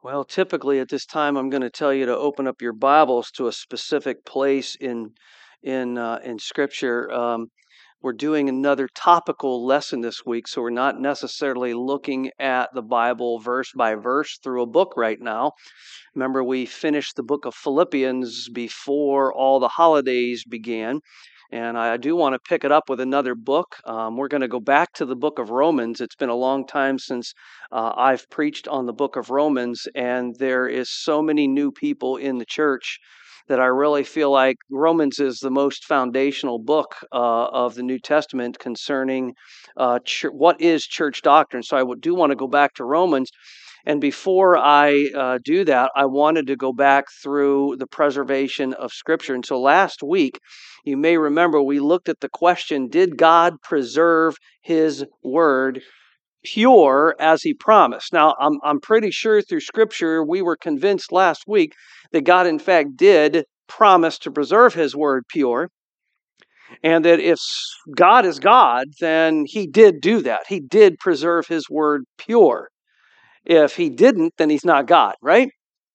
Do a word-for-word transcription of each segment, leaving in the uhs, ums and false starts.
Well, typically at this time, I'm going to tell you to open up your Bibles to a specific place in in uh, in Scripture. Um, we're doing another topical lesson this week, so we're not necessarily looking at the Bible verse by verse through a book right now. Remember, we finished the book of Philippians before all the holidays began. And I do want to pick it up with another book. Um, we're going to go back to the book of Romans. It's been a long time since uh, I've preached on the book of Romans, and there is so many new people in the church that I really feel like Romans is the most foundational book uh, of the New Testament concerning uh, ch- what is church doctrine. So I do want to go back to Romans. And before I uh, do that, I wanted to go back through the preservation of Scripture. And so last week, you may remember we looked at the question, did God preserve His Word pure as He promised? Now, I'm, I'm pretty sure through Scripture, we were convinced last week that God, in fact, did promise to preserve His Word pure. And that if God is God, then He did do that. He did preserve His Word pure. If He didn't, then He's not God, right?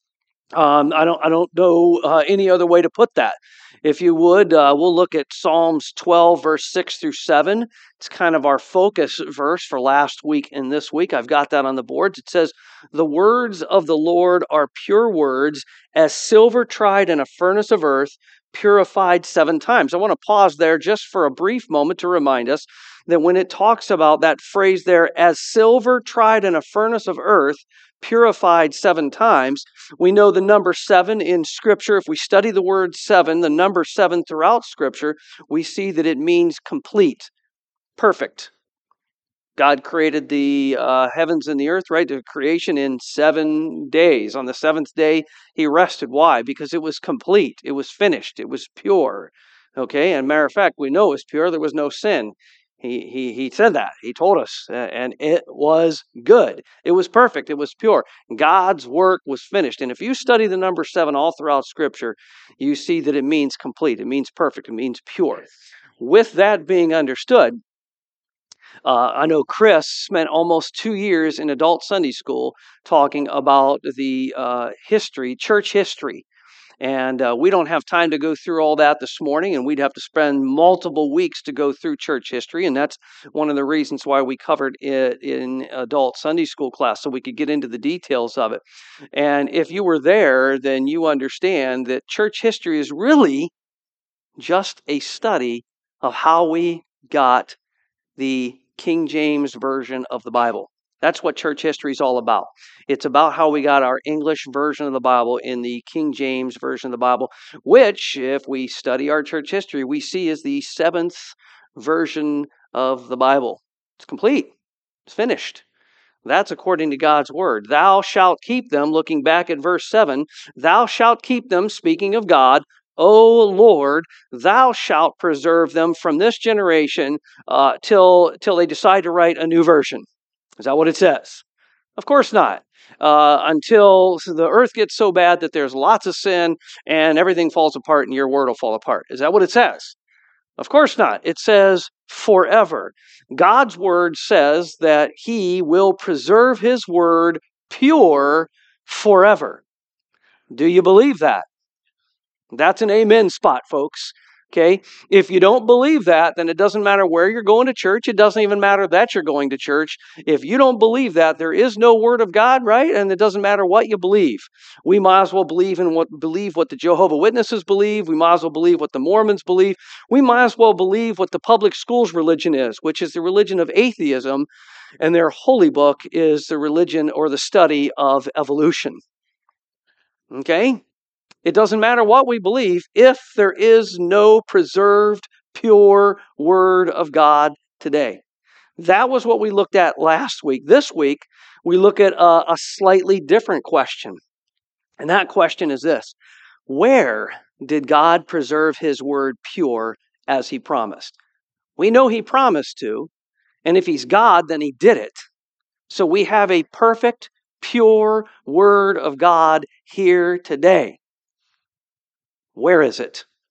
Um, I don't I don't know uh, any other way to put that. If you would, uh, we'll look at Psalms twelve, verse six through seven. It's kind of our focus verse for last week and this week. I've got that on the boards. It says, "The words of the Lord are pure words, as silver tried in a furnace of earth, purified seven times." I want to pause there just for a brief moment to remind us that when it talks about that phrase there, "as silver tried in a furnace of earth, purified seven times," we know the number seven in Scripture. If we study the word seven, the number seven throughout Scripture, we see that it means complete, perfect. God created the uh, heavens and the earth, right? The creation in seven days. On the seventh day, He rested. Why? Because it was complete. It was finished. It was pure. Okay? And matter of fact, we know it was pure. There was no sin. He, he, he said that. He told us. Uh, and it was good. It was perfect. It was pure. God's work was finished. And if you study the number seven all throughout Scripture, you see that it means complete. It means perfect. It means pure. With that being understood, uh, I know Chris spent almost two years in adult Sunday school talking about the uh, history, church history. And uh, we don't have time to go through all that this morning, and we'd have to spend multiple weeks to go through church history. And that's one of the reasons why we covered it in adult Sunday school class, so we could get into the details of it. And if you were there, then you understand that church history is really just a study of how we got the King James Version of the Bible. That's what church history is all about. It's about how we got our English version of the Bible in the King James Version of the Bible, which, if we study our church history, we see is the seventh version of the Bible. It's complete. It's finished. That's according to God's word. Thou shalt keep them, looking back at verse seven, thou shalt keep them, speaking of God, O Lord, thou shalt preserve them from this generation uh, till, till they decide to write a new version. Is that what it says? Of course not. Uh, until the earth gets so bad that there's lots of sin and everything falls apart and your word will fall apart. Is that what it says? Of course not. It says forever. God's word says that He will preserve His word pure forever. Do you believe that? That's an amen spot, folks. Okay? If you don't believe that, then it doesn't matter where you're going to church. It doesn't even matter that you're going to church. If you don't believe that, there is no word of God, right? And it doesn't matter what you believe. We might as well believe in what believe what the Jehovah's Witnesses believe. We might as well believe what the Mormons believe. We might as well believe what the public schools religion is, which is the religion of atheism, and their holy book is the religion or the study of evolution. Okay? It doesn't matter what we believe if there is no preserved, pure Word of God today. That was what we looked at last week. This week, we look at a, a slightly different question. And that question is this: where did God preserve His Word pure as He promised? We know He promised to, and if He's God, then He did it. So we have a perfect, pure Word of God here today. Where is it?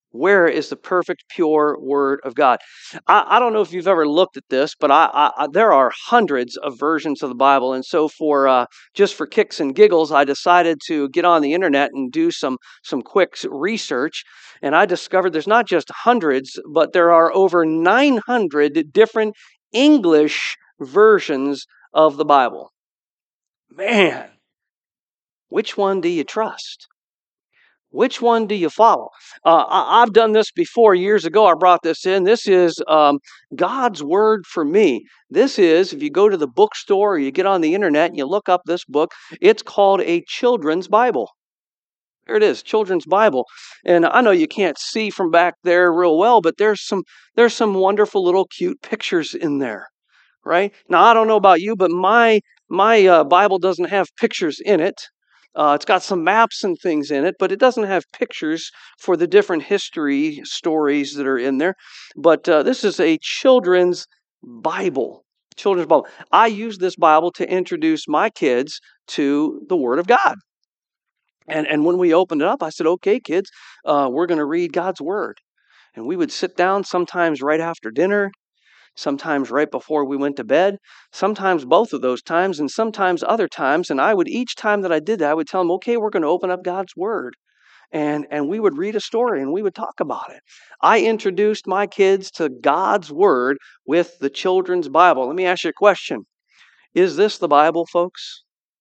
Where is the perfect, pure Word of God? I, I don't know if you've ever looked at this, but I, I, there are hundreds of versions of the Bible. And so for uh, just for kicks and giggles, I decided to get on the internet and do some, some quick research. And I discovered there's not just hundreds, but there are over nine hundred different English versions of the Bible. Man, which one do you trust? Which one do you follow? Uh, I, I've done this before years ago. I brought this in. This is um, God's Word for me. This is, if you go to the bookstore or you get on the internet and you look up this book, it's called a children's Bible. There it is, children's Bible. And I know you can't see from back there real well, but there's some there's some wonderful little cute pictures in there, right? Now, I don't know about you, but my my uh, Bible doesn't have pictures in it. Uh, it's got some maps and things in it, but it doesn't have pictures for the different history stories that are in there. But uh, this is a children's Bible. Children's Bible. I use this Bible to introduce my kids to the Word of God. And, and when we opened it up, I said, okay, kids, uh, we're going to read God's Word. And we would sit down sometimes right after dinner, sometimes right before we went to bed, sometimes both of those times, and sometimes other times. And I would, each time that I did that, I would tell them, okay, we're going to open up God's Word. And, and we would read a story and we would talk about it. I introduced my kids to God's Word with the children's Bible. Let me ask you a question. Is this the Bible, folks?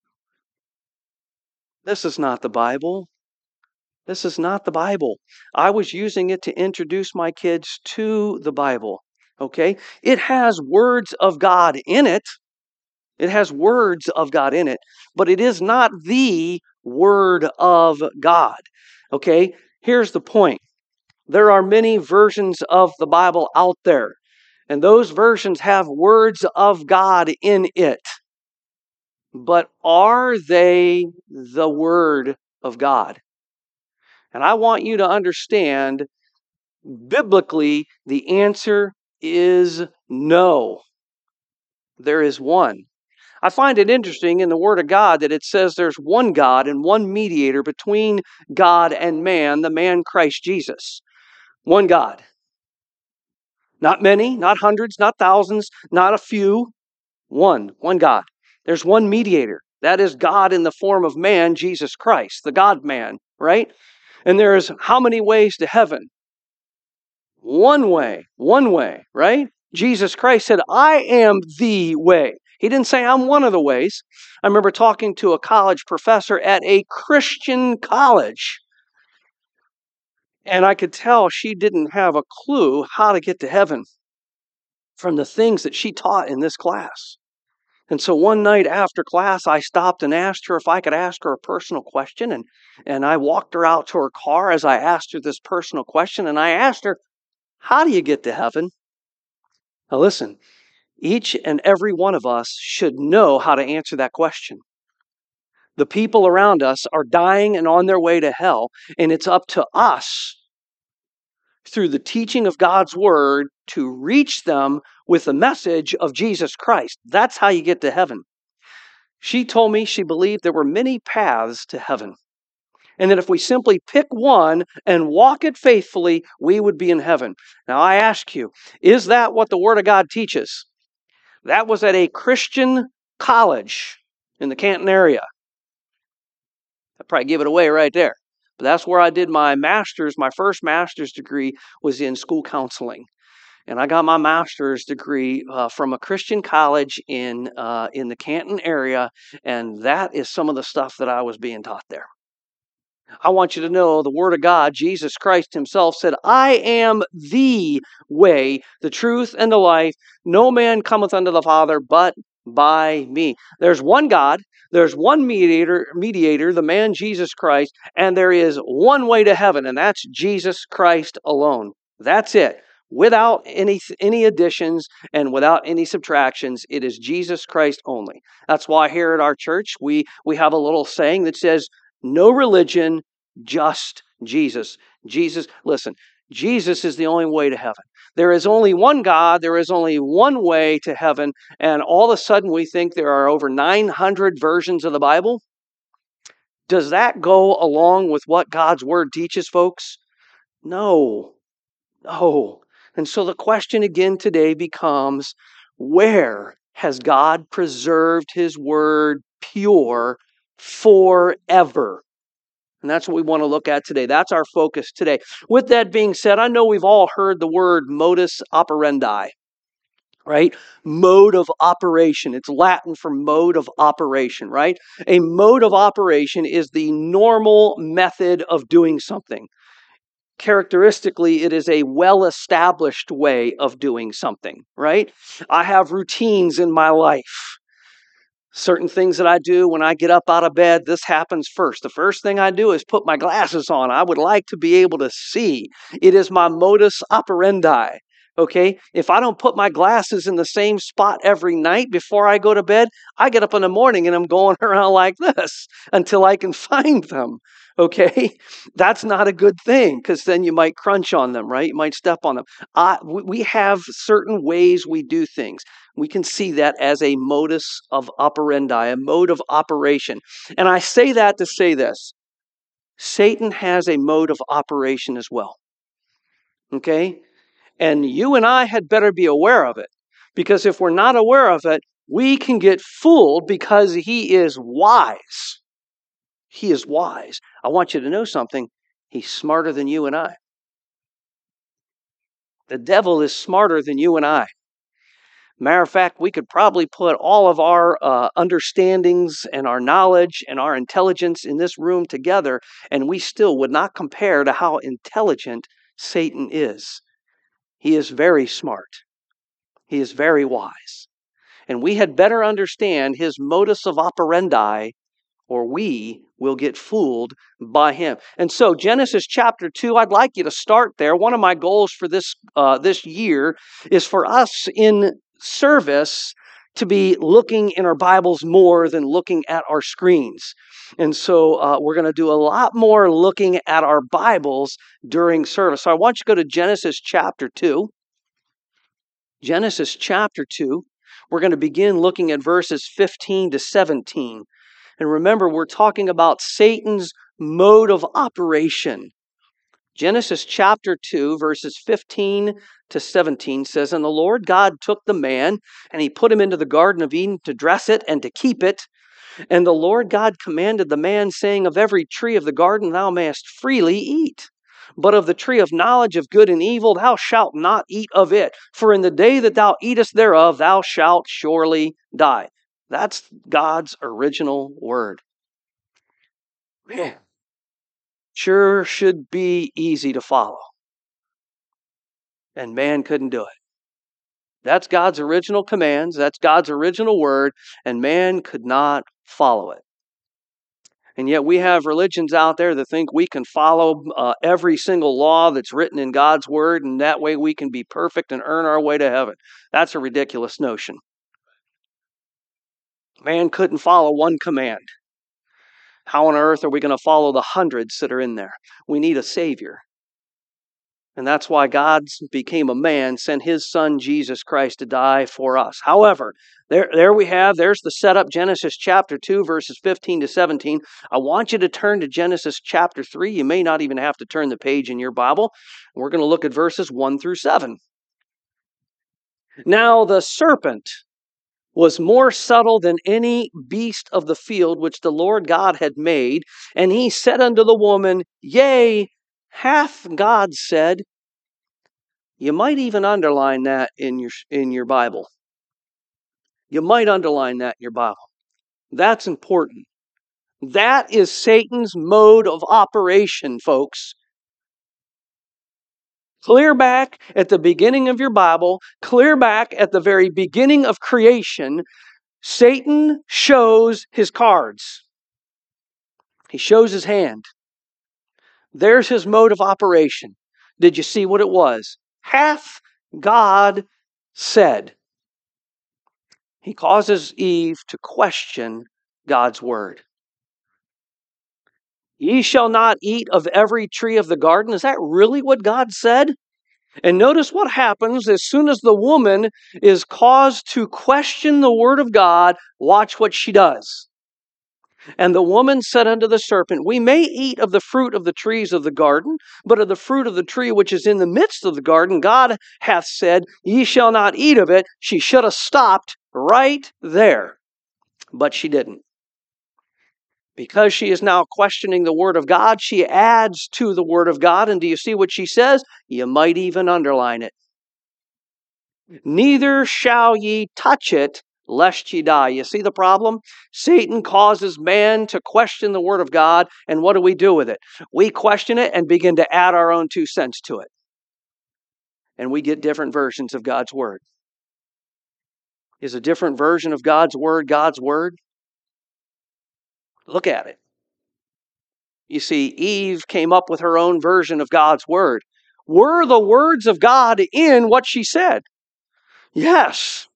This is not the Bible. This is not the Bible. I was using it to introduce my kids to the Bible. Okay? It has words of God in it. It has words of God in it, but it is not the Word of God. Okay? Here's the point. There are many versions of the Bible out there, and those versions have words of God in it. But are they the Word of God? And I want you to understand, biblically, the answer is no. There is one. I find it interesting in the Word of God that it says there's one God and one mediator between God and man, the man Christ Jesus. One God. Not many, not hundreds, not thousands, not a few. One. One God. There's one mediator. That is God in the form of man, Jesus Christ, the God-man, right? And there is how many ways to heaven? One way, one way, right? Jesus Christ said, I am the way. He didn't say, I'm one of the ways. I remember talking to a college professor at a Christian college, and I could tell she didn't have a clue how to get to heaven from the things that she taught in this class. And so one night after class, I stopped and asked her if I could ask her a personal question, and, and I walked her out to her car as I asked her this personal question, and I asked her, how do you get to heaven? Now listen, each and every one of us should know how to answer that question. The people around us are dying and on their way to hell, and it's up to us, through the teaching of God's Word, to reach them with the message of Jesus Christ. That's how you get to heaven. She told me she believed there were many paths to heaven, and that if we simply pick one and walk it faithfully, we would be in heaven. Now I ask you, is that what the Word of God teaches? That was at a Christian college in the Canton area. I'd probably give it away right there. But that's where I did my master's. My first master's degree was in school counseling. And I got my master's degree uh, from a Christian college in uh, in the Canton area. And that is some of the stuff that I was being taught there. I want you to know the Word of God, Jesus Christ Himself said, I am the way, the truth, and the life. No man cometh unto the Father but by me. There's one God, there's one mediator, mediator, the man Jesus Christ, and there is one way to heaven, and that's Jesus Christ alone. That's it. Without any any additions and without any subtractions, it is Jesus Christ only. That's why here at our church, we, we have a little saying that says, no religion, just Jesus. Jesus, listen, Jesus is the only way to heaven. There is only one God, there is only one way to heaven, and all of a sudden we think there are over nine hundred versions of the Bible? Does that go along with what God's Word teaches, folks? No, no. And so the question again today becomes, where has God preserved His Word pure forever? And that's what we want to look at today. That's our focus today. With that being said, I know we've all heard the word modus operandi, right? Mode of operation. It's Latin for mode of operation, right? A mode of operation is the normal method of doing something. Characteristically, it is a well-established way of doing something, right? I have routines in my life. Certain things that I do when I get up out of bed, this happens first. The first thing I do is put my glasses on. I would like to be able to see. It is my modus operandi. Okay, if I don't put my glasses in the same spot every night before I go to bed, I get up in the morning and I'm going around like this until I can find them. Okay, that's not a good thing because then you might crunch on them, right? You might step on them. I, we have certain ways we do things. We can see that as a modus of operandi, a mode of operation. And I say that to say this. Satan has a mode of operation as well. Okay? And you and I had better be aware of it. Because if we're not aware of it, we can get fooled because he is wise. He is wise. I want you to know something. He's smarter than you and I. The devil is smarter than you and I. Matter of fact, we could probably put all of our uh, understandings and our knowledge and our intelligence in this room together, and we still would not compare to how intelligent Satan is. He is very smart. He is very wise. And we had better understand his modus of operandi, or we will get fooled by him. And so Genesis chapter two, I'd like you to start there. One of my goals for this uh, this year is for us in service to be looking in our Bibles more than looking at our screens. And so uh, we're going to do a lot more looking at our Bibles during service. So I want you to go to Genesis chapter two. Genesis chapter two. We're going to begin looking at verses fifteen to seventeen. And remember, we're talking about Satan's mode of operation. Genesis chapter two, verses fifteen to seventeen says, "And the Lord God took the man, and he put him into the Garden of Eden to dress it and to keep it. And the Lord God commanded the man, saying, Of every tree of the garden thou mayest freely eat. But of the tree of knowledge of good and evil thou shalt not eat of it. For in the day that thou eatest thereof thou shalt surely die." That's God's original word. Man, sure should be easy to follow. And man couldn't do it. That's God's original commands. That's God's original word. And man could not follow it. And yet we have religions out there that think we can follow uh, every single law that's written in God's word, and that way we can be perfect and earn our way to heaven. That's a ridiculous notion. Man couldn't follow one command. How on earth are we going to follow the hundreds that are in there? We need a Savior. And that's why God became a man, sent his son Jesus Christ to die for us. However, there, there we have, there's the setup, Genesis chapter two, verses fifteen to seventeen. I want you to turn to Genesis chapter three. You may not even have to turn the page in your Bible. We're going to look at verses one through seven. "Now the serpent was more subtle than any beast of the field which the Lord God had made. And he said unto the woman, Yea, hath God said." You might even underline that in your, in your Bible. You might underline that in your Bible. That's important. That is Satan's mode of operation, folks. Clear back at the beginning of your Bible, clear back at the very beginning of creation, Satan shows his cards. He shows his hand. There's his mode of operation. Did you see what it was? Hath God said? He causes Eve to question God's word. Ye shall not eat of every tree of the garden. Is that really what God said? And notice what happens as soon as the woman is caused to question the word of God. Watch what she does. And the woman said unto the serpent, We may eat of the fruit of the trees of the garden, but of the fruit of the tree which is in the midst of the garden, God hath said, Ye shall not eat of it. She should have stopped right there, but she didn't. Because she is now questioning the Word of God, she adds to the Word of God. And do you see what she says? You might even underline it. Neither shall ye touch it, lest ye die. You see the problem? Satan causes man to question the Word of God, and what do we do with it? We question it and begin to add our own two cents to it. And we get different versions of God's Word. Is a different version of God's Word God's Word? Look at it. You see, Eve came up with her own version of God's Word. Were the words of God in what she said? Yes.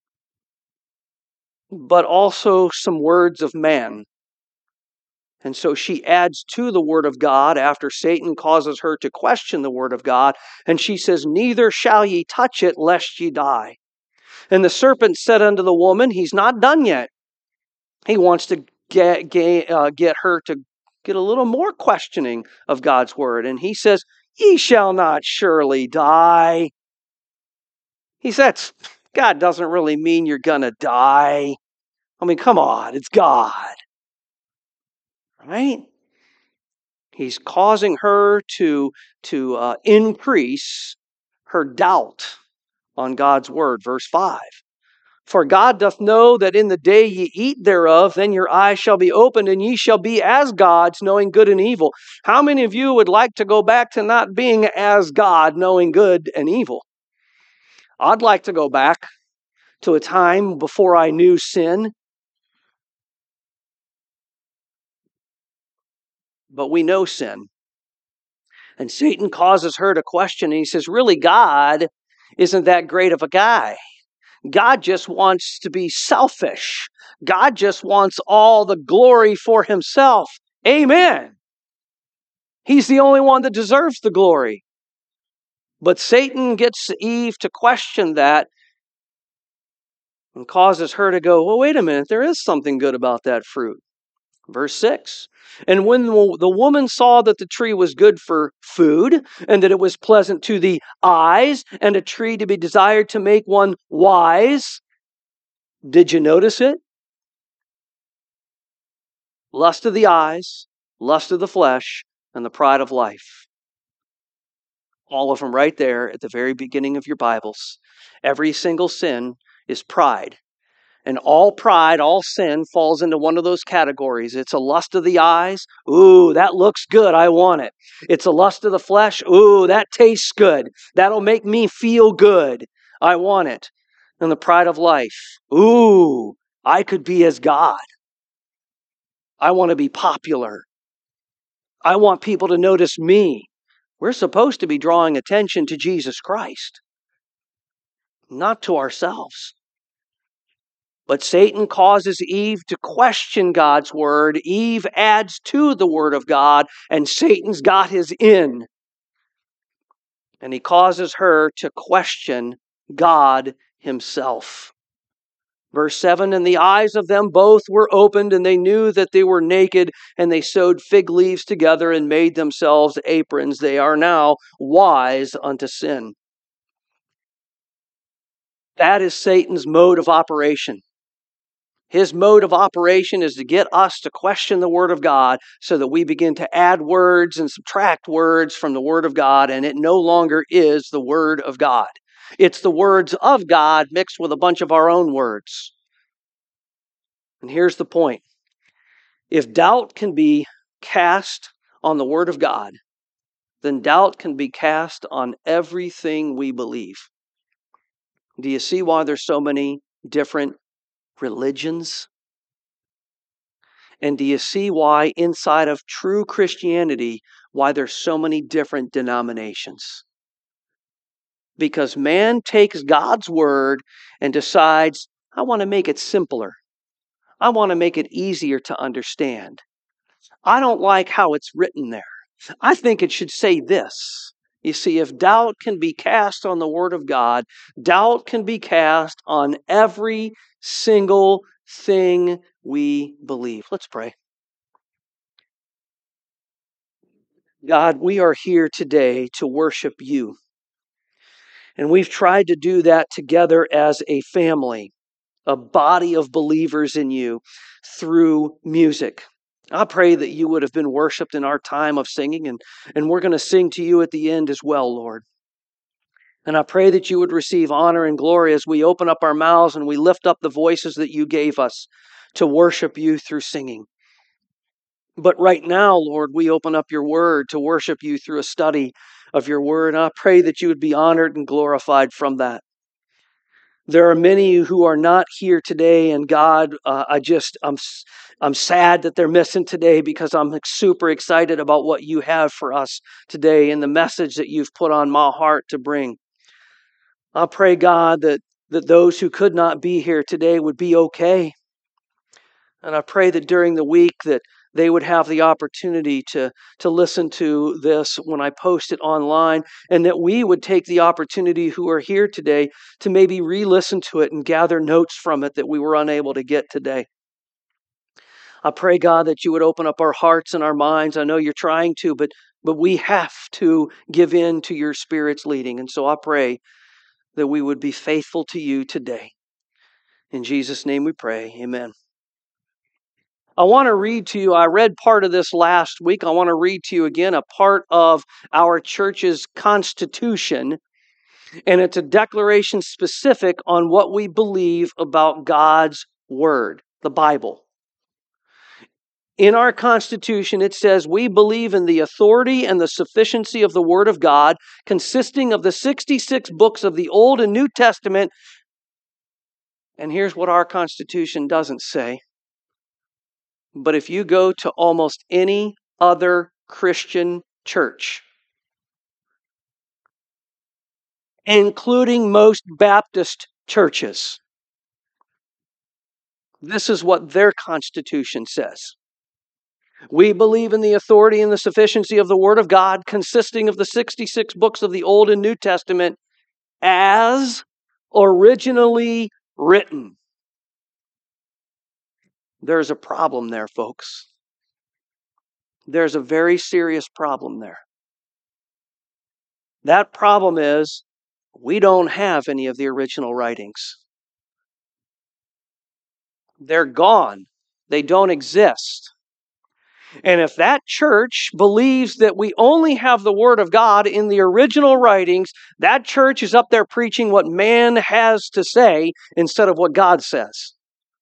But also some words of man. And so she adds to the Word of God after Satan causes her to question the Word of God. And she says, Neither shall ye touch it, lest ye die. And the serpent said unto the woman, he's not done yet. He wants to get, get, uh, get her to get a little more questioning of God's Word. And he says, Ye shall not surely die. He says, God doesn't really mean you're going to die. I mean, come on, it's God. Right? He's causing her to, to uh, increase her doubt on God's Word. Verse five. For God doth know that in the day ye eat thereof, then your eyes shall be opened, and ye shall be as gods, knowing good and evil. How many of you would like to go back to not being as God, knowing good and evil? I'd like to go back to a time before I knew sin. But we know sin. And Satan causes her to question, and he says, really, God isn't that great of a guy. God just wants to be selfish. God just wants all the glory for himself. Amen. He's the only one that deserves the glory. But Satan gets Eve to question that and causes her to go, well, wait a minute, there is something good about that fruit. Verse six. And when the woman saw that the tree was good for food, and that it was pleasant to the eyes, and a tree to be desired to make one wise. Did you notice it? Lust of the eyes, lust of the flesh, and the pride of life. All of them right there at the very beginning of your Bibles. Every single sin is pride. And all pride, all sin falls into one of those categories. It's a lust of the eyes. Ooh, that looks good. I want it. It's a lust of the flesh. Ooh, that tastes good. That'll make me feel good. I want it. And the pride of life. Ooh, I could be as God. I want to be popular. I want people to notice me. We're supposed to be drawing attention to Jesus Christ, not to ourselves. But Satan causes Eve to question God's Word. Eve adds to the Word of God, and Satan's got his in. And he causes her to question God himself. Verse seven, and the eyes of them both were opened, and they knew that they were naked, and they sewed fig leaves together and made themselves aprons. They are now wise unto sin. That is Satan's mode of operation. His mode of operation is to get us to question the Word of God so that we begin to add words and subtract words from the Word of God, and it no longer is the Word of God. It's the words of God mixed with a bunch of our own words. And here's the point. If doubt can be cast on the Word of God, then doubt can be cast on everything we believe. Do you see why there's so many different religions? And do you see why inside of true Christianity, why there's so many different denominations? Because man takes God's Word and decides, I want to make it simpler. I want to make it easier to understand. I don't like how it's written there. I think it should say this. You see, if doubt can be cast on the Word of God, doubt can be cast on every single thing we believe. Let's pray. God, we are here today to worship you. And we've tried to do that together as a family, a body of believers in you through music. I pray that you would have been worshiped in our time of singing, and, and we're going to sing to you at the end as well, Lord. And I pray that you would receive honor and glory as we open up our mouths and we lift up the voices that you gave us to worship you through singing. But right now, Lord, we open up your word to worship you through a study of your word. And I pray that you would be honored and glorified from that. There are many who are not here today, and God, uh, I just, I'm, I'm sad that they're missing today because I'm super excited about what you have for us today and the message that you've put on my heart to bring. I pray, God, that, that those who could not be here today would be okay. And I pray that during the week that they would have the opportunity to, to listen to this when I post it online, and that we would take the opportunity who are here today to maybe re-listen to it and gather notes from it that we were unable to get today. I pray, God, that you would open up our hearts and our minds. I know you're trying to, but, but we have to give in to your Spirit's leading. And so I pray that we would be faithful to you today. In Jesus' name we pray. Amen. I want to read to you, I read part of this last week. I want to read to you again a part of our church's constitution. And it's a declaration specific on what we believe about God's Word, the Bible. In our Constitution, it says, we believe in the authority and the sufficiency of the Word of God, consisting of the sixty-six books of the Old and New Testament. And here's what our Constitution doesn't say. But if you go to almost any other Christian church, including most Baptist churches, this is what their Constitution says. We believe in the authority and the sufficiency of the Word of God, consisting of the sixty-six books of the Old and New Testament, as originally written. There's a problem there, folks. There's a very serious problem there. That problem is we don't have any of the original writings. They're gone. They don't exist. And if that church believes that we only have the Word of God in the original writings, that church is up there preaching what man has to say instead of what God says.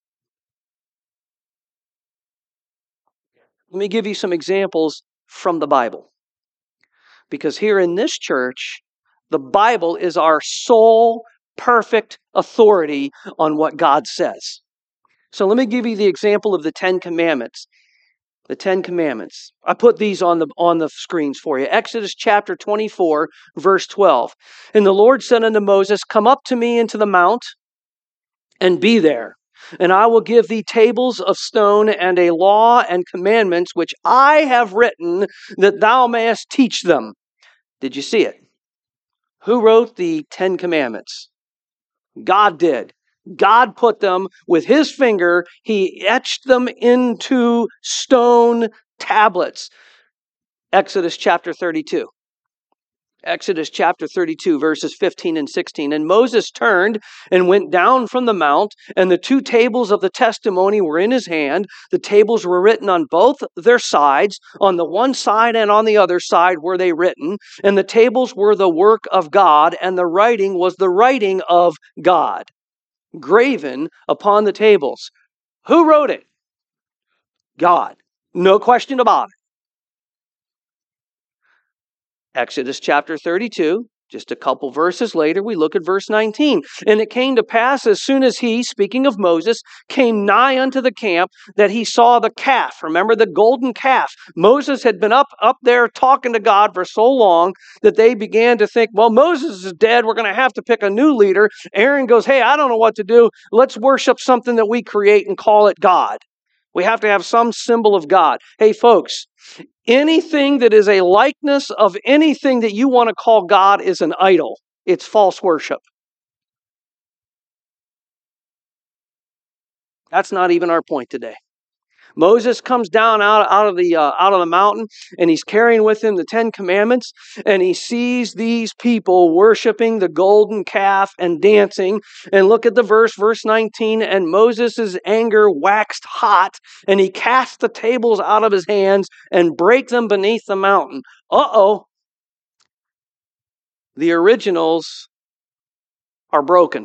Let me give you some examples from the Bible. Because here in this church, the Bible is our sole perfect authority on what God says. So let me give you the example of the Ten Commandments. The Ten Commandments. I put these on the on the screens for you. Exodus chapter twenty-four, verse twelve. And the Lord said unto Moses, come up to me into the mount and be there. And I will give thee tables of stone and a law and commandments which I have written, that thou mayest teach them. Did you see it? Who wrote the Ten Commandments? God did. God put them with his finger. He etched them into stone tablets. Exodus chapter thirty-two. Exodus chapter thirty-two, verses fifteen and sixteen. And Moses turned and went down from the mount, and the two tables of the testimony were in his hand. The tables were written on both their sides. On the one side and on the other side were they written. And the tables were the work of God, and the writing was the writing of God, graven upon the tables. Who wrote it? God. No question about it. Exodus chapter thirty-two, just a couple verses later, we look at verse nineteen. And it came to pass, as soon as he, speaking of Moses, came nigh unto the camp, that he saw the calf. Remember the golden calf? Moses had been up, up there talking to God for so long that they began to think, well, Moses is dead. We're going to have to pick a new leader. Aaron goes, hey, I don't know what to do. Let's worship something that we create and call it God. We have to have some symbol of God. Hey, folks, anything that is a likeness of anything that you want to call God is an idol. It's false worship. That's not even our point today. Moses comes down out, out of the uh, out of the mountain, and he's carrying with him the Ten Commandments, and he sees these people worshiping the golden calf and dancing. And look at the verse, verse nineteen, and Moses' anger waxed hot, and he cast the tables out of his hands and brake them beneath the mountain. Uh-oh. The originals are broken.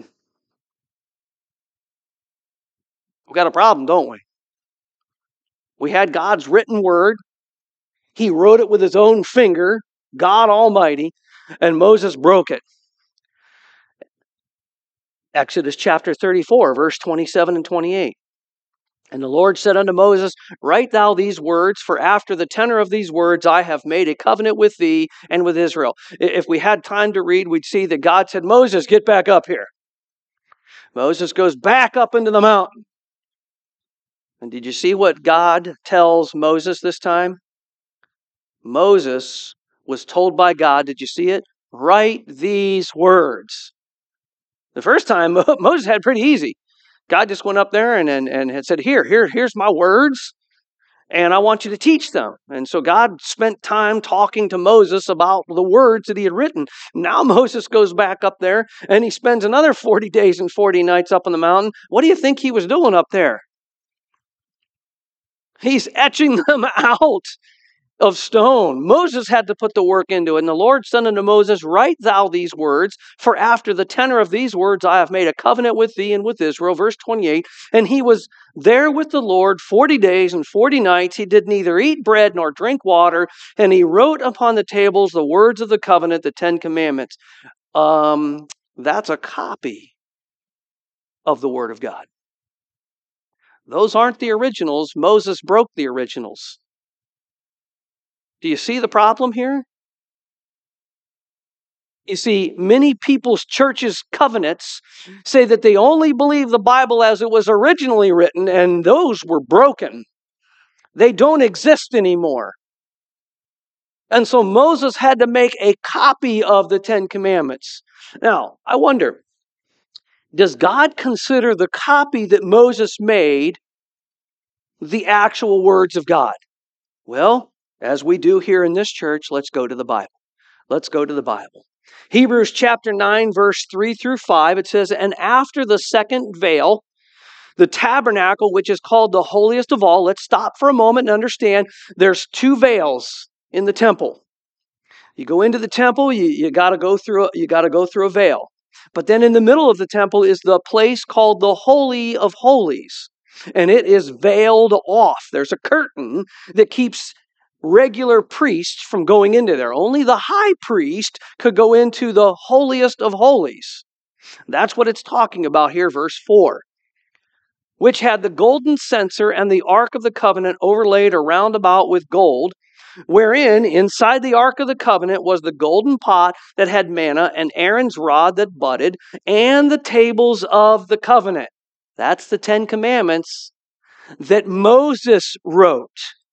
We've got a problem, don't we? We had God's written word. He wrote it with his own finger, God Almighty, and Moses broke it. Exodus chapter thirty-four, verse twenty-seven and twenty-eight. And the Lord said unto Moses, write thou these words, for after the tenor of these words I have made a covenant with thee and with Israel. If we had time to read, we'd see that God said, Moses, get back up here. Moses goes back up into the mountain. And did you see what God tells Moses this time? Moses was told by God, did you see it? Write these words. The first time, Moses had pretty easy. God just went up there and, and, and had said, here, here, here's my words, and I want you to teach them. And so God spent time talking to Moses about the words that he had written. Now Moses goes back up there, and he spends another forty days and forty nights up on the mountain. What do you think he was doing up there? He's etching them out of stone. Moses had to put the work into it. And the Lord said unto Moses, write thou these words, for after the tenor of these words I have made a covenant with thee and with Israel. Verse twenty-eight, and he was there with the Lord forty days and forty nights. He did neither eat bread nor drink water, and he wrote upon the tables the words of the covenant, the Ten Commandments. Um, that's a copy of the Word of God. Those aren't the originals. Moses broke the originals. Do you see the problem here? You see, many people's churches' covenants say that they only believe the Bible as it was originally written, and those were broken. They don't exist anymore. And so Moses had to make a copy of the Ten Commandments. Now, I wonder, does God consider the copy that Moses made the actual words of God? Well, as we do here in this church, let's go to the Bible. Let's go to the Bible. Hebrews chapter nine, verse three through five, it says, and after the second veil, the tabernacle, which is called the holiest of all. Let's stop for a moment and understand there's two veils in the temple. You go into the temple, you, you got to go through you got to go through a veil. But then in the middle of the temple is the place called the Holy of Holies, and it is veiled off. There's a curtain that keeps regular priests from going into there. Only the high priest could go into the holiest of holies. That's what it's talking about here, verse four. Which had the golden censer and the ark of the covenant overlaid around about with gold, wherein inside the ark of the covenant was the golden pot that had manna, and Aaron's rod that budded, and the tables of the covenant. That's the Ten Commandments that Moses wrote.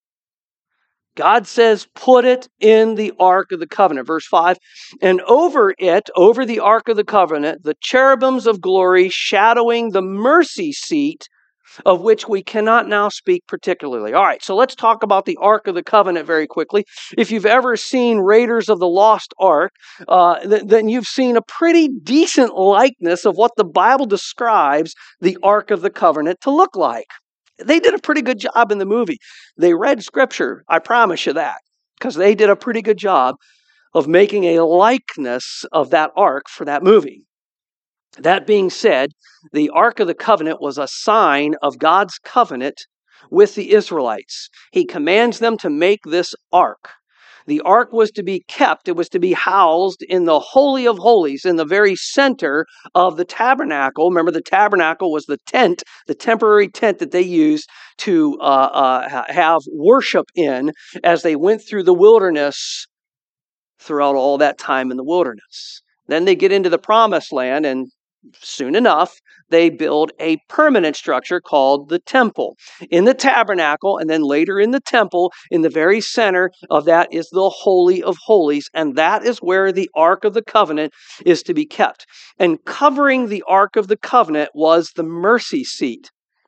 God says, put it in the Ark of the Covenant. Verse five, and over it, over the Ark of the Covenant, the cherubims of glory shadowing the mercy seat, of which we cannot now speak particularly. All right, so let's talk about the Ark of the Covenant very quickly. If you've ever seen Raiders of the Lost Ark, uh, th- then you've seen a pretty decent likeness of what the Bible describes the Ark of the Covenant to look like. They did a pretty good job in the movie. They read Scripture, I promise you that, because they did a pretty good job of making a likeness of that ark for that movie. That being said, the Ark of the Covenant was a sign of God's covenant with the Israelites. He commands them to make this ark. The ark was to be kept, it was to be housed in the Holy of Holies, in the very center of the tabernacle. Remember, the tabernacle was the tent, the temporary tent that they used to uh, uh, have worship in as they went through the wilderness throughout all that time in the wilderness. Then they get into the promised land, and soon enough, they build a permanent structure called the temple. In the tabernacle, and then later in the temple, in the very center of that is the Holy of Holies, and that is where the Ark of the Covenant is to be kept. And covering the Ark of the Covenant was the mercy seat.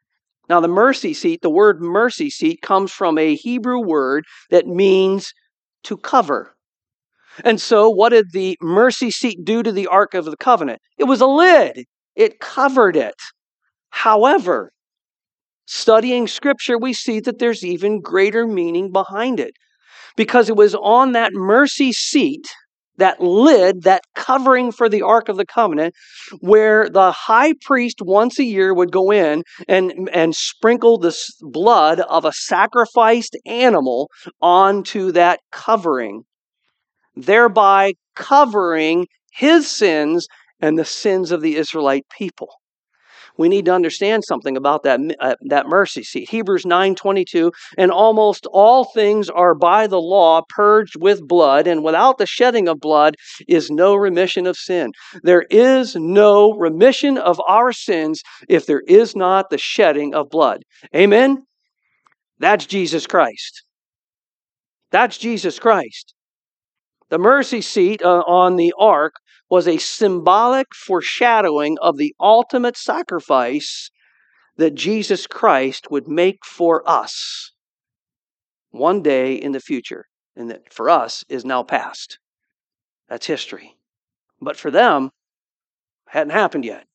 Now, the mercy seat, the word mercy seat comes from a Hebrew word that means to cover. And so what did the mercy seat do to the Ark of the Covenant? It was a lid. It covered it. However, studying Scripture, we see that there's even greater meaning behind it. Because it was on that mercy seat, that lid, that covering for the Ark of the Covenant, where the high priest once a year would go in and, and sprinkle the blood of a sacrificed animal onto that covering, thereby covering his sins and the sins of the Israelite people. We need to understand something about that, uh, that mercy seat. Hebrews nine twenty-two, and almost all things are by the law purged with blood, and without the shedding of blood is no remission of sin. There is no remission of our sins if there is not the shedding of blood. Amen? That's Jesus Christ. That's Jesus Christ. The mercy seat uh, on the ark was a symbolic foreshadowing of the ultimate sacrifice that Jesus Christ would make for us one day in the future, and that for us is now past. That's history. But for them, it hadn't happened yet.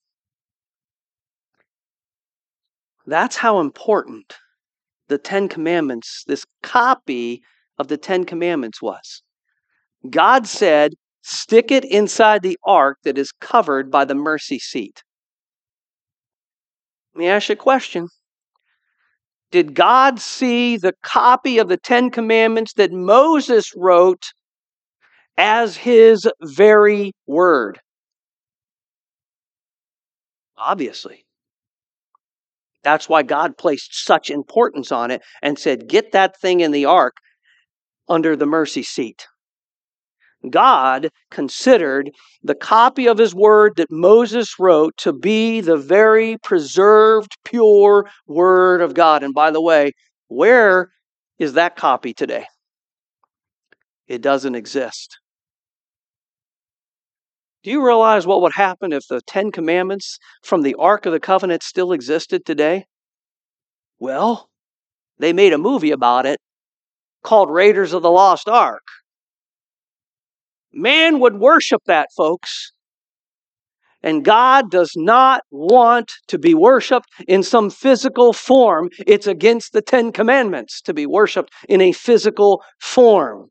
That's how important the Ten Commandments, this copy of the Ten Commandments was. God said, stick it inside the ark that is covered by the mercy seat. Let me ask you a question. Did God see the copy of the Ten Commandments that Moses wrote as his very word? Obviously. That's why God placed such importance on it and said, get that thing in the ark under the mercy seat. God considered the copy of his word that Moses wrote to be the very preserved, pure word of God. And by the way, where is that copy today? It doesn't exist. Do you realize what would happen if the Ten Commandments from the Ark of the Covenant still existed today? Well, they made a movie about it called Raiders of the Lost Ark. Man would worship that, folks. And God does not want to be worshiped in some physical form. It's against the Ten Commandments to be worshiped in a physical form.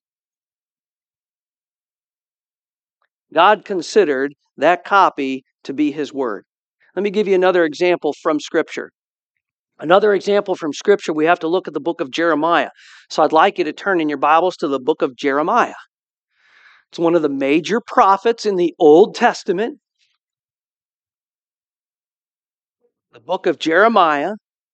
God considered that copy to be his word. Let me give you another example from Scripture. Another example from Scripture, we have to look at the book of Jeremiah. So I'd like you to turn in your Bibles to the book of Jeremiah. It's one of the major prophets in the Old Testament. The book of Jeremiah.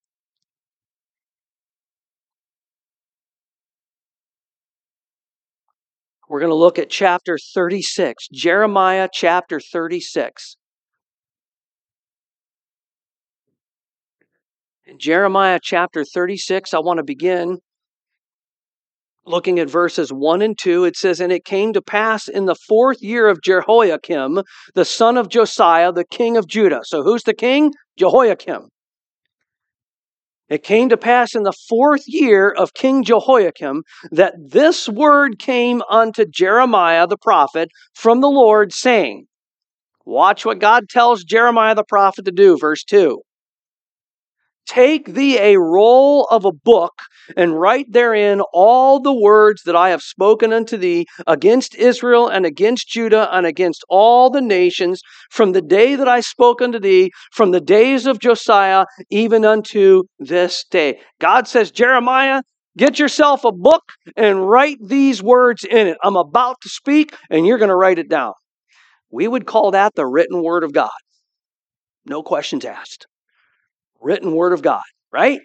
We're going to look at chapter thirty-six. Jeremiah chapter thirty-six. In Jeremiah chapter thirty-six, I want to begin looking at verses one and two. It says, and it came to pass in the fourth year of Jehoiakim, the son of Josiah, the king of Judah. So who's the king? Jehoiakim. It came to pass in the fourth year of King Jehoiakim that this word came unto Jeremiah the prophet from the Lord, saying, watch what God tells Jeremiah the prophet to do, verse two. Take thee a roll of a book, and write therein all the words that I have spoken unto thee against Israel and against Judah and against all the nations, from the day that I spoke unto thee, from the days of Josiah, even unto this day. God says, Jeremiah, get yourself a book and write these words in it. I'm about to speak, and you're going to write it down. We would call that the written word of God. No questions asked. Written word of God, right?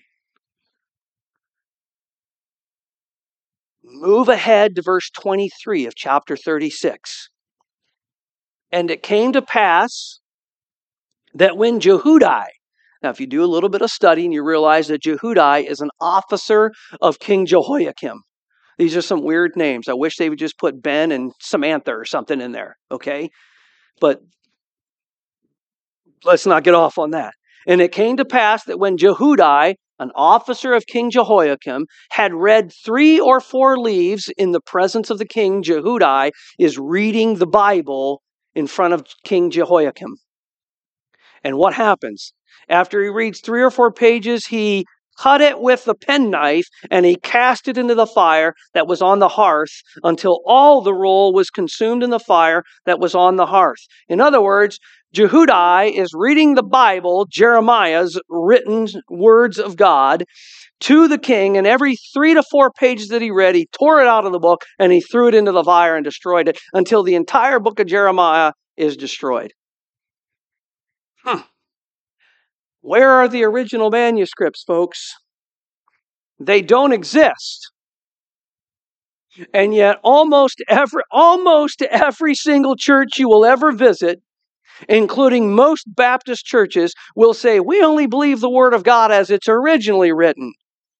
Move ahead to verse twenty-three of chapter thirty-six. And it came to pass that when Jehudi, now if you do a little bit of studying, you realize that Jehudi is an officer of King Jehoiakim. These are some weird names. I wish they would just put Ben and Samantha or something in there, okay? But let's not get off on that. And it came to pass that when Jehudi, an officer of King Jehoiakim, had read three or four leaves in the presence of the king, Jehudi is reading the Bible in front of King Jehoiakim. And what happens? After he reads three or four pages, he cut it with the penknife and he cast it into the fire that was on the hearth until all the roll was consumed in the fire that was on the hearth. In other words, Jehudi is reading the Bible, Jeremiah's written words of God, to the king, and every three to four pages that he read, he tore it out of the book and he threw it into the fire and destroyed it until the entire book of Jeremiah is destroyed. Huh. Where are the original manuscripts, folks? They don't exist. And yet almost every, almost every single church you will ever visit, including most Baptist churches, will say, we only believe the Word of God as it's originally written.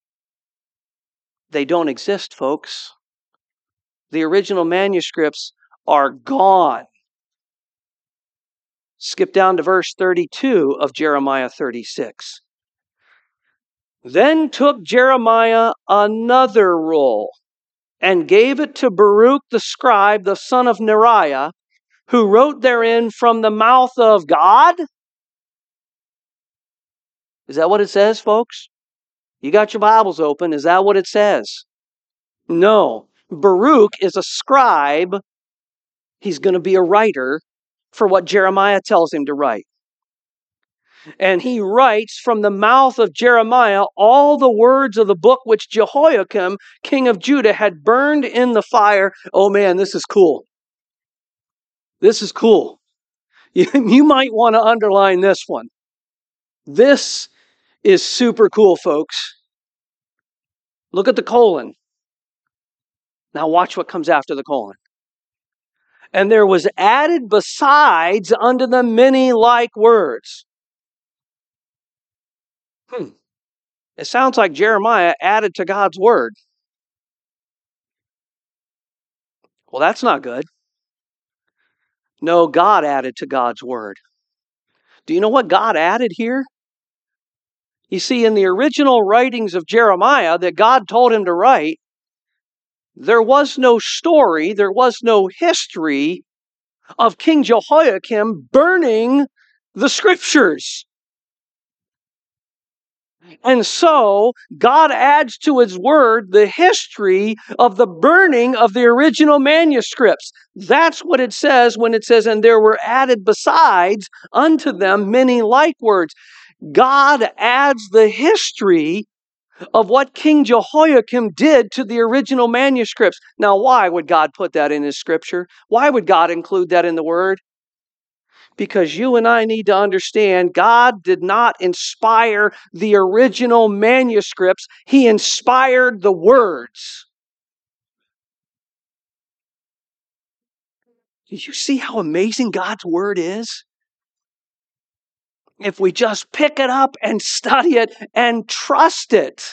They don't exist, folks. The original manuscripts are gone. Skip down to verse thirty-two of Jeremiah thirty-six. Then took Jeremiah another roll and gave it to Baruch the scribe, the son of Neriah, who wrote therein from the mouth of God. Is that what it says, folks? You got your Bibles open. Is that what it says? No. Baruch is a scribe. He's going to be a writer for what Jeremiah tells him to write. And he writes from the mouth of Jeremiah all the words of the book which Jehoiakim, king of Judah, had burned in the fire. Oh man, this is cool. This is cool. You, you might want to underline this one. This is super cool, folks. Look at the colon. Now watch what comes after the colon. And there was added besides unto them many like words. Hmm. It sounds like Jeremiah added to God's word. Well, that's not good. No, God added to God's word. Do you know what God added here? You see, in the original writings of Jeremiah that God told him to write, there was no story, there was no history of King Jehoiakim burning the scriptures. And so, God adds to His word the history of the burning of the original manuscripts. That's what it says when it says, and there were added besides unto them many like words. God adds the history of what King Jehoiakim did to the original manuscripts. Now, why would God put that in His scripture? Why would God include that in the word? Because you and I need to understand God did not inspire the original manuscripts. He inspired the words. Did you see how amazing God's word is? If we just pick it up and study it and trust it.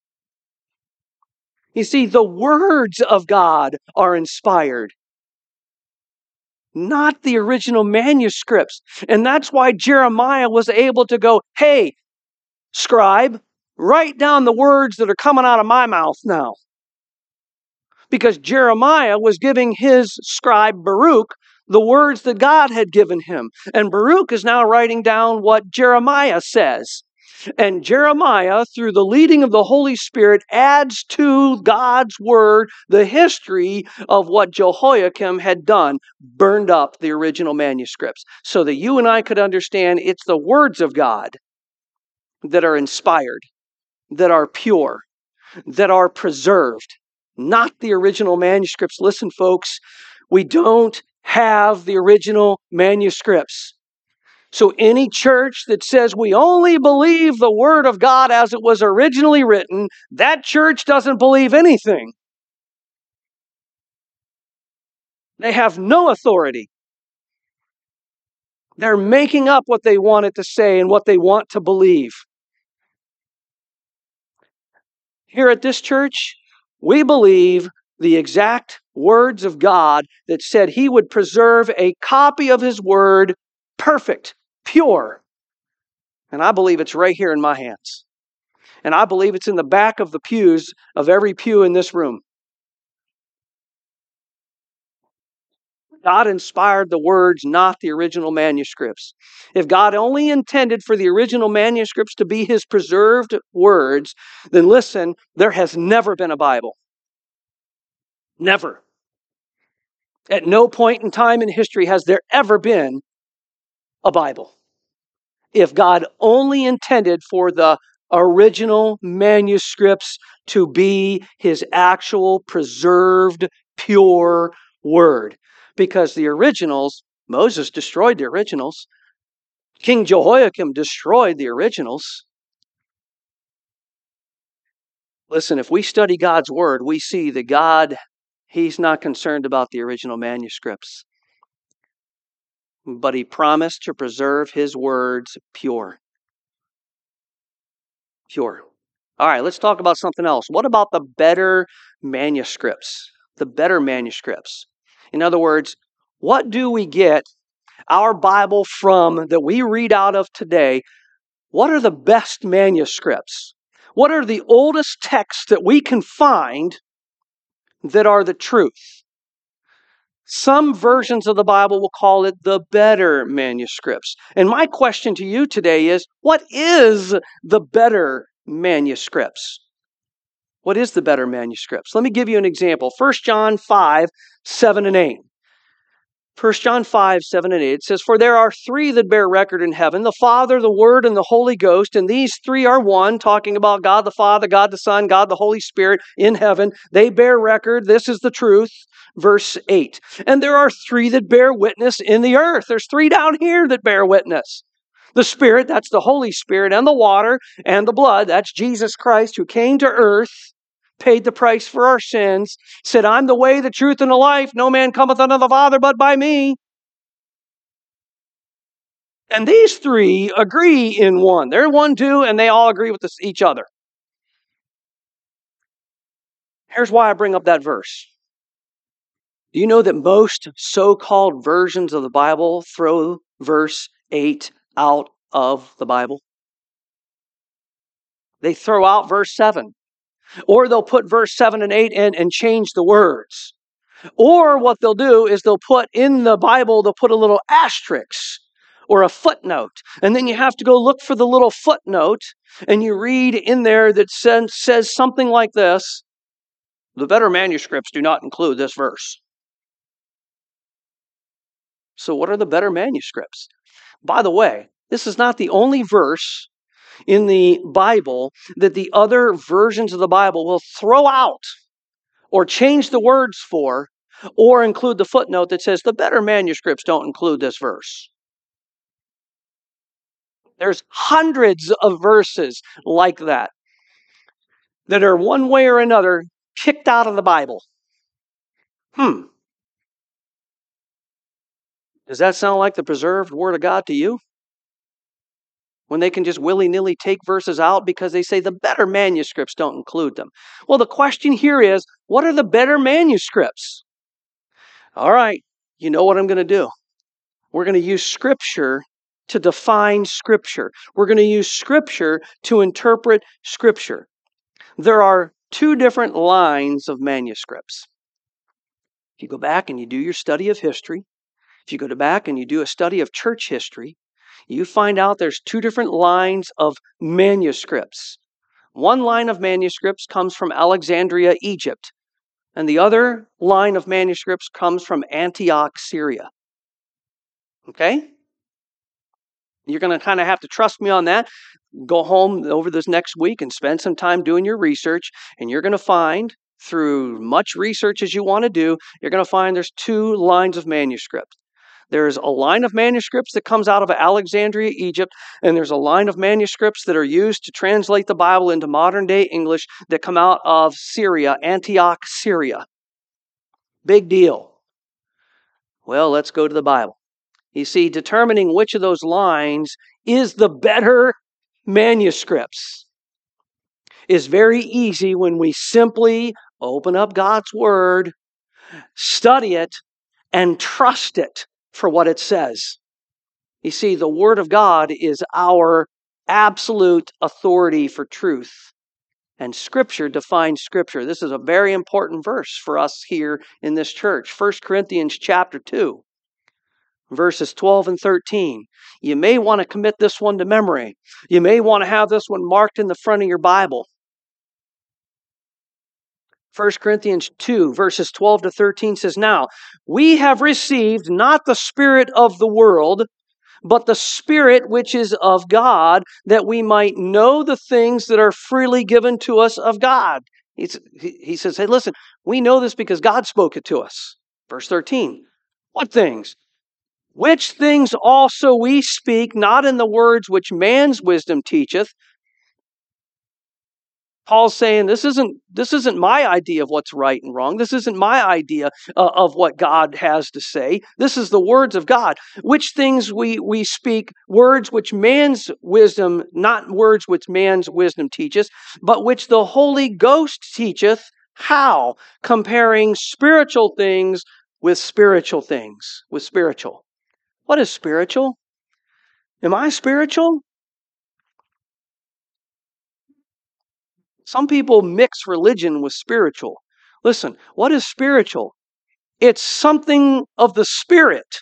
You see, the words of God are inspired, not the original manuscripts. And that's why Jeremiah was able to go, hey, scribe, write down the words that are coming out of my mouth now. Because Jeremiah was giving his scribe Baruch the words that God had given him. And Baruch is now writing down what Jeremiah says. And Jeremiah, through the leading of the Holy Spirit, adds to God's word the history of what Jehoiakim had done, burned up the original manuscripts, so that you and I could understand it's the words of God that are inspired, that are pure, that are preserved, not the original manuscripts. Listen, folks, we don't have the original manuscripts. So any church that says we only believe the Word of God as it was originally written, that church doesn't believe anything. They have no authority. They're making up what they want it to say and what they want to believe. Here at this church, we believe the exact words of God that said He would preserve a copy of His Word perfect, pure. And I believe it's right here in my hands. And I believe it's in the back of the pews of every pew in this room. God inspired the words, not the original manuscripts. If God only intended for the original manuscripts to be His preserved words, then listen, there has never been a Bible. Never. At no point in time in history has there ever been a Bible. If God only intended for the original manuscripts to be His actual preserved, pure word. Because the originals, Moses destroyed the originals. King Jehoiakim destroyed the originals. Listen, if we study God's word, we see that God, He's not concerned about the original manuscripts. But He promised to preserve His words pure. Pure. All right, let's talk about something else. What about the better manuscripts? The better manuscripts. In other words, what do we get our Bible from that we read out of today? What are the best manuscripts? What are the oldest texts that we can find that are the truth? Some versions of the Bible will call it the better manuscripts. And my question to you today is, what is the better manuscripts? What is the better manuscripts? Let me give you an example. First John five, seven and eight. First John five, seven and eight, it says, "For there are three that bear record in heaven, the Father, the Word, and the Holy Ghost, and these three are one," talking about God the Father, God the Son, God the Holy Spirit in heaven. They bear record. This is the truth. Verse eight. "And there are three that bear witness in the earth." There's three down here that bear witness. The Spirit, that's the Holy Spirit, and the water, and the blood, that's Jesus Christ who came to earth, paid the price for our sins, said, "I'm the way, the truth, and the life. No man cometh unto the Father but by me." And these three agree in one. They're one, too, and they all agree with this, each other. Here's why I bring up that verse. Do you know that most so-called versions of the Bible throw verse eight out of the Bible? They throw out verse seven. Or they'll put verse seven and eight in and change the words. Or what they'll do is they'll put in the Bible, they'll put a little asterisk or a footnote. And then you have to go look for the little footnote, and you read in there that says, says something like this: "The better manuscripts do not include this verse." So what are the better manuscripts? By the way, this is not the only verse in the Bible that the other versions of the Bible will throw out or change the words for, or include the footnote that says the better manuscripts don't include this verse. There's hundreds of verses like that that are one way or another kicked out of the Bible. Hmm. Does that sound like the preserved Word of God to you? When they can just willy-nilly take verses out because they say the better manuscripts don't include them. Well, the question here is, what are the better manuscripts? All right, you know what I'm going to do. We're going to use Scripture to define Scripture. We're going to use Scripture to interpret Scripture. There are two different lines of manuscripts. If you go back and you do your study of history, if you go back and you do a study of church history, you find out there's two different lines of manuscripts. One line of manuscripts comes from Alexandria, Egypt, and the other line of manuscripts comes from Antioch, Syria. Okay? You're going to kind of have to trust me on that. Go home over this next week and spend some time doing your research, and you're going to find, through much research as you want to do, you're going to find there's two lines of manuscripts. There's a line of manuscripts that comes out of Alexandria, Egypt, and there's a line of manuscripts that are used to translate the Bible into modern-day English that come out of Syria, Antioch, Syria. Big deal. Well, let's go to the Bible. You see, determining which of those lines is the better manuscripts is very easy when we simply open up God's Word, study it, and trust it for what it says. You see, the Word of God is our absolute authority for truth. And Scripture defines Scripture. This is a very important verse for us here in this church. First Corinthians chapter two, verses twelve and thirteen. You may want to commit this one to memory. You may want to have this one marked in the front of your Bible. First Corinthians two, verses twelve to thirteen says, "Now, we have received not the spirit of the world, but the Spirit which is of God, that we might know the things that are freely given to us of God." He's, he says, hey, listen, we know this because God spoke it to us. Verse thirteen, "What things? Which things also we speak, not in the words which man's wisdom teacheth." Paul's saying, this isn't, this isn't my idea of what's right and wrong. This isn't my idea uh, of what God has to say. This is the words of God. Which things we, we speak, words which man's wisdom, not words which man's wisdom teacheth, but which the Holy Ghost teacheth. How? Comparing spiritual things with spiritual things, with spiritual. What is spiritual? Am I spiritual? Some people mix religion with spiritual. Listen, what is spiritual? It's something of the Spirit.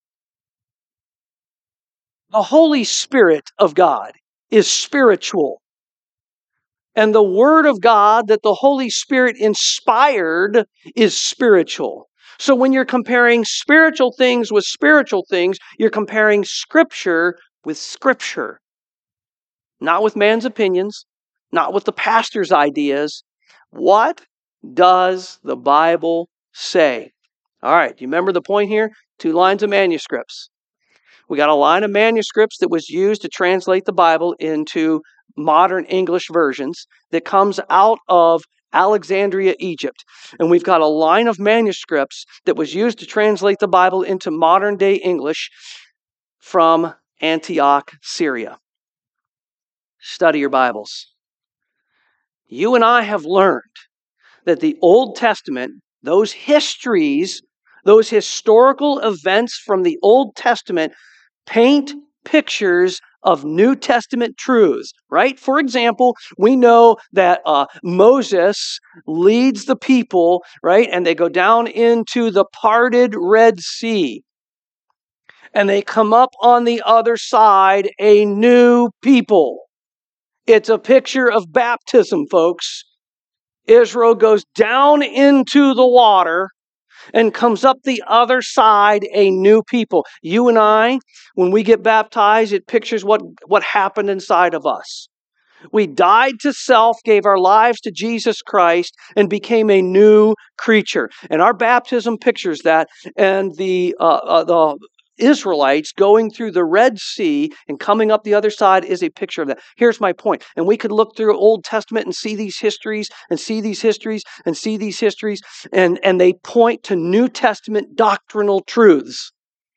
The Holy Spirit of God is spiritual. And the Word of God that the Holy Spirit inspired is spiritual. So when you're comparing spiritual things with spiritual things, you're comparing Scripture with Scripture. Not with man's opinions, not with the pastor's ideas. What does the Bible say? All right, do you remember the point here? Two lines of manuscripts. We got a line of manuscripts that was used to translate the Bible into modern English versions that comes out of Alexandria, Egypt. And we've got a line of manuscripts that was used to translate the Bible into modern day English from Antioch, Syria. Study your Bibles. You and I have learned that the Old Testament, those histories, those historical events from the Old Testament paint pictures of New Testament truths, right? For example, we know that uh, Moses leads the people, right? And they go down into the parted Red Sea. And they come up on the other side a new people. It's a picture of baptism, folks. Israel goes down into the water and comes up the other side a new people. You and I, when we get baptized, it pictures what, what happened inside of us. We died to self, gave our lives to Jesus Christ, and became a new creature. And our baptism pictures that. And the uh, uh, the Israelites going through the Red Sea and coming up the other side is a picture of that. Here's my point. And we could look through Old Testament and see these histories and see these histories and see these histories, and, and they point to New Testament doctrinal truths.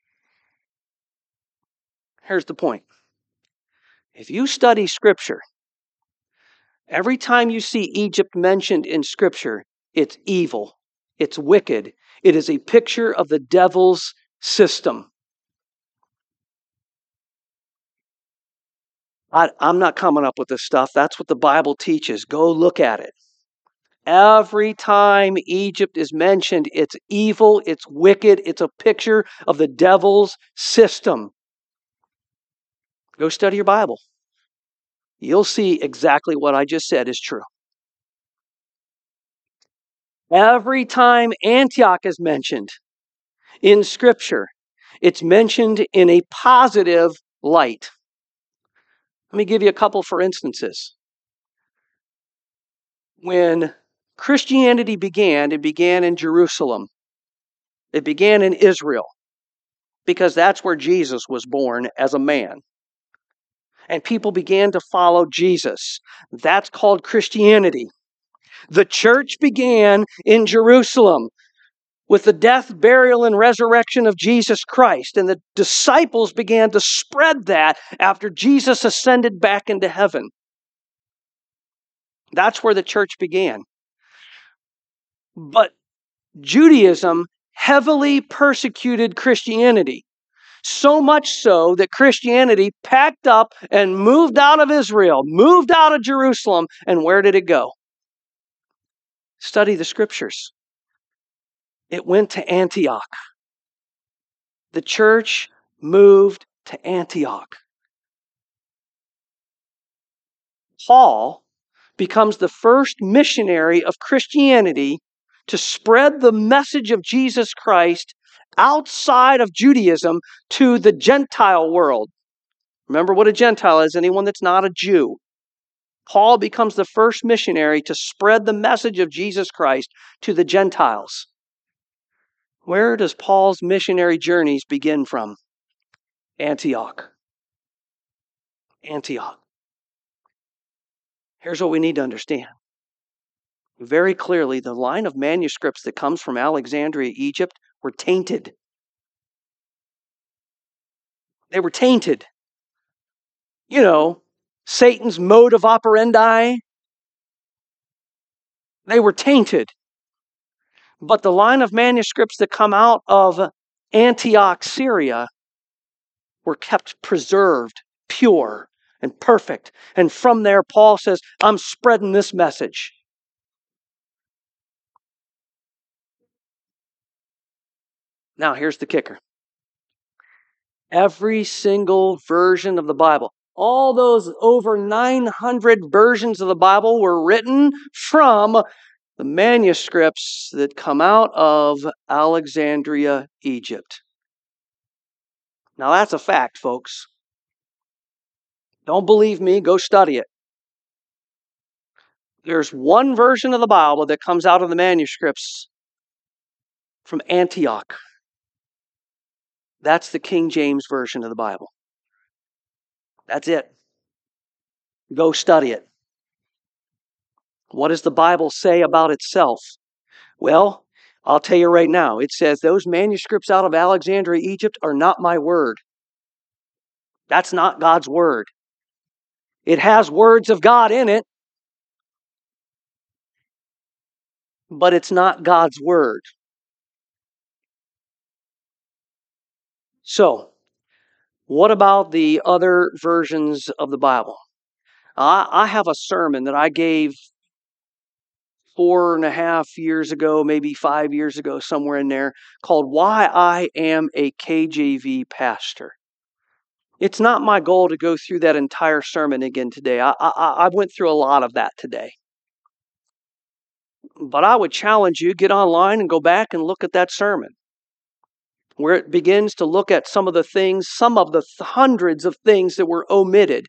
Here's the point. If you study Scripture, every time you see Egypt mentioned in Scripture, it's evil. It's wicked. It is a picture of the devil's system. I, I'm not coming up with this stuff. That's what the Bible teaches. Go look at it. Every time Egypt is mentioned, it's evil, it's wicked, it's a picture of the devil's system. Go study your Bible. You'll see exactly what I just said is true. Every time Antioch is mentioned in Scripture, it's mentioned in a positive light. Let me give you a couple for instances. When Christianity began, it began in Jerusalem. It began in Israel, because that's where Jesus was born as a man. And people began to follow Jesus. That's called Christianity. The church began in Jerusalem with the death, burial, and resurrection of Jesus Christ. And the disciples began to spread that after Jesus ascended back into heaven. That's where the church began. But Judaism heavily persecuted Christianity. So much so that Christianity packed up and moved out of Israel, moved out of Jerusalem. And where did it go? Study the scriptures. It went to Antioch. The church moved to Antioch. Paul becomes the first missionary of Christianity to spread the message of Jesus Christ outside of Judaism to the Gentile world. Remember what a Gentile is, anyone that's not a Jew. Paul becomes the first missionary to spread the message of Jesus Christ to the Gentiles. Where does Paul's missionary journeys begin from? Antioch. Antioch. Here's what we need to understand. Very clearly, the line of manuscripts that comes from Alexandria, Egypt, were tainted. They were tainted. You know, Satan's mode of operandi. They were tainted. But the line of manuscripts that come out of Antioch, Syria, were kept preserved, pure, and perfect. And from there, Paul says, I'm spreading this message. Now, here's the kicker. Every single version of the Bible, all those over nine hundred versions of the Bible were written from the manuscripts that come out of Alexandria, Egypt. Now, that's a fact, folks. Don't believe me, go study it. There's one version of the Bible that comes out of the manuscripts from Antioch. That's the King James Version of the Bible. That's it. Go study it. What does the Bible say about itself? Well, I'll tell you right now. It says those manuscripts out of Alexandria, Egypt are not my word. That's not God's word. It has words of God in it, but it's not God's word. So, what about the other versions of the Bible? I, I have a sermon that I gave four and a half years ago, maybe five years ago, somewhere in there, called Why I Am a K J V Pastor. It's not my goal to go through that entire sermon again today. I, I, I went through a lot of that today. But I would challenge you, get online and go back and look at that sermon, where it begins to look at some of the things, some of the hundreds of things that were omitted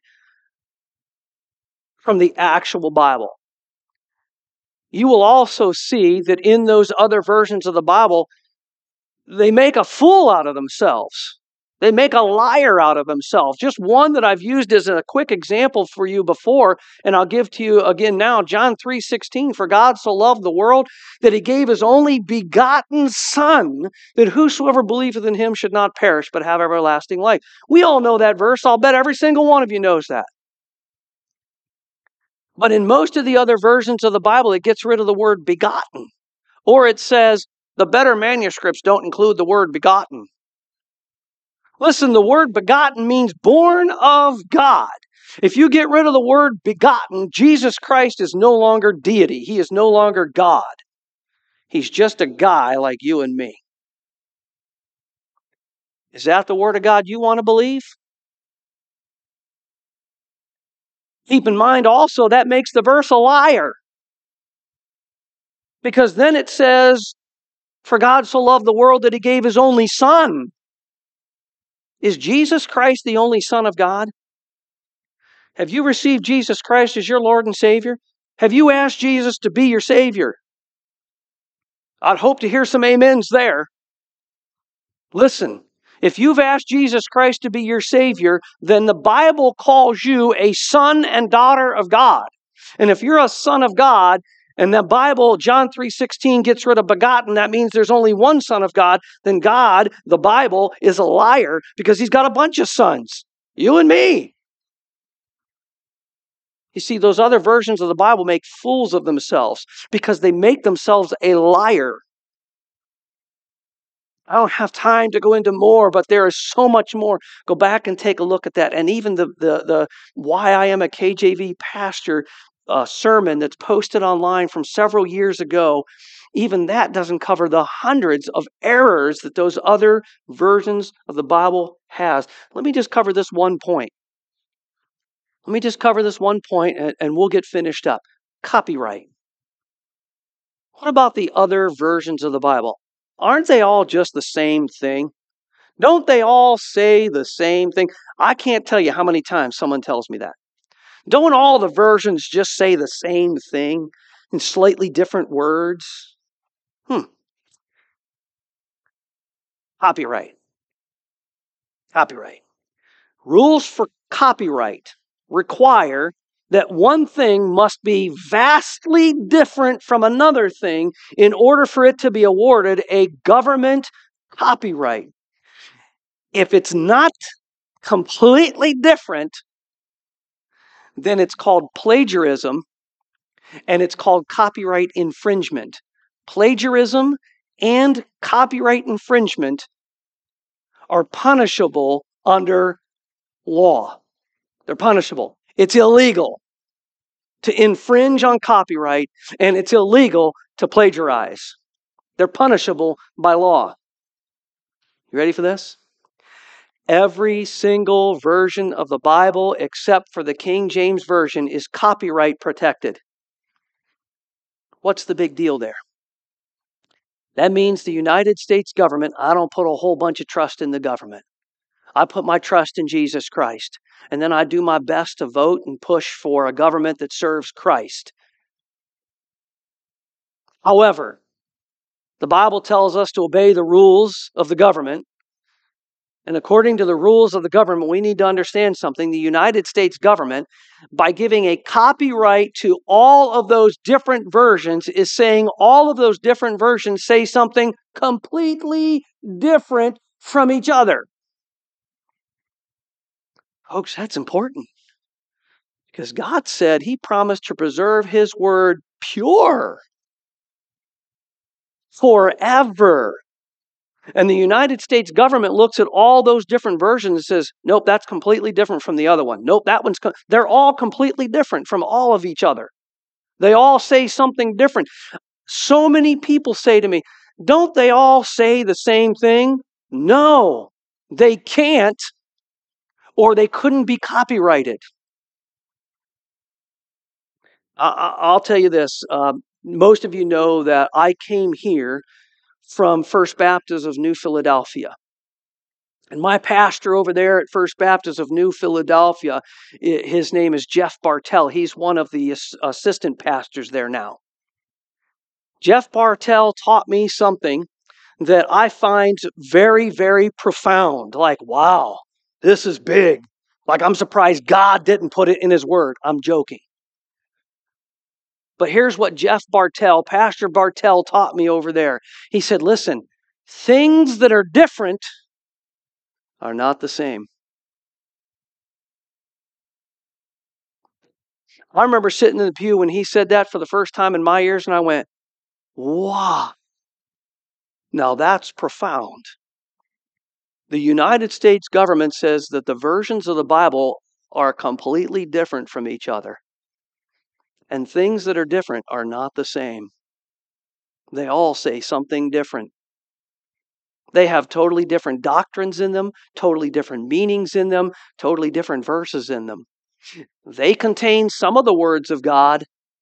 from the actual Bible. You will also see that in those other versions of the Bible, they make a fool out of themselves. They make a liar out of themselves. Just one that I've used as a quick example for you before, and I'll give to you again now, John three sixteen, for God so loved the world that he gave his only begotten Son, that whosoever believeth in him should not perish, but have everlasting life. We all know that verse. I'll bet every single one of you knows that. But in most of the other versions of the Bible, it gets rid of the word begotten. Or it says, the better manuscripts don't include the word begotten. Listen, the word begotten means born of God. If you get rid of the word begotten, Jesus Christ is no longer deity. He is no longer God. He's just a guy like you and me. Is that the word of God you want to believe? Keep in mind also that makes the verse a liar. Because then it says, for God so loved the world that he gave his only Son. Is Jesus Christ the only Son of God? Have you received Jesus Christ as your Lord and Savior? Have you asked Jesus to be your Savior? I'd hope to hear some amens there. Listen, if you've asked Jesus Christ to be your Savior, then the Bible calls you a son and daughter of God. And if you're a son of God, and the Bible, John three sixteen, gets rid of begotten, that means there's only one Son of God, then God, the Bible, is a liar because he's got a bunch of sons. You and me. You see, those other versions of the Bible make fools of themselves because they make themselves a liar. I don't have time to go into more, but there is so much more. Go back and take a look at that. And even the the, the Why I Am a K J V Pastor uh, sermon that's posted online from several years ago, even that doesn't cover the hundreds of errors that those other versions of the Bible has. Let me just cover this one point. Let me just cover this one point and, and we'll get finished up. Copyright. What about the other versions of the Bible? Aren't they all just the same thing? Don't they all say the same thing? I can't tell you how many times someone tells me that. Don't all the versions just say the same thing in slightly different words? Hmm. Copyright. Copyright. Rules for copyright require that one thing must be vastly different from another thing in order for it to be awarded a government copyright. If it's not completely different, then it's called plagiarism and it's called copyright infringement. Plagiarism and copyright infringement are punishable under law. They're punishable. It's illegal to infringe on copyright, and it's illegal to plagiarize. They're punishable by law. You ready for this? Every single version of the Bible, except for the King James Version, is copyright protected. What's the big deal there? That means the United States government, I don't put a whole bunch of trust in the government. I put my trust in Jesus Christ. And then I do my best to vote and push for a government that serves Christ. However, the Bible tells us to obey the rules of the government. And according to the rules of the government, we need to understand something. The United States government, by giving a copyright to all of those different versions, is saying all of those different versions say something completely different from each other. Folks, that's important. Because God said He promised to preserve His word pure forever. And the United States government looks at all those different versions and says, nope, that's completely different from the other one. Nope, that one's, co-. They're all completely different from all of each other. They all say something different. So many people say to me, don't they all say the same thing? No, they can't, or they couldn't be copyrighted. I- I'll tell you this. Uh, most of you know that I came here from First Baptist of New Philadelphia. And my pastor over there at First Baptist of New Philadelphia, his name is Jeff Bartell. He's one of the assistant pastors there now. Jeff Bartell taught me something that I find very, very profound. Like, wow, this is big. Like, I'm surprised God didn't put it in His Word. I'm joking. But here's what Jeff Bartell, Pastor Bartell, taught me over there. He said, listen, things that are different are not the same. I remember sitting in the pew when he said that for the first time in my ears, and I went, wow. Now that's profound. The United States government says that the versions of the Bible are completely different from each other. And things that are different are not the same. They all say something different. They have totally different doctrines in them, totally different meanings in them, totally different verses in them. They contain some of the words of God,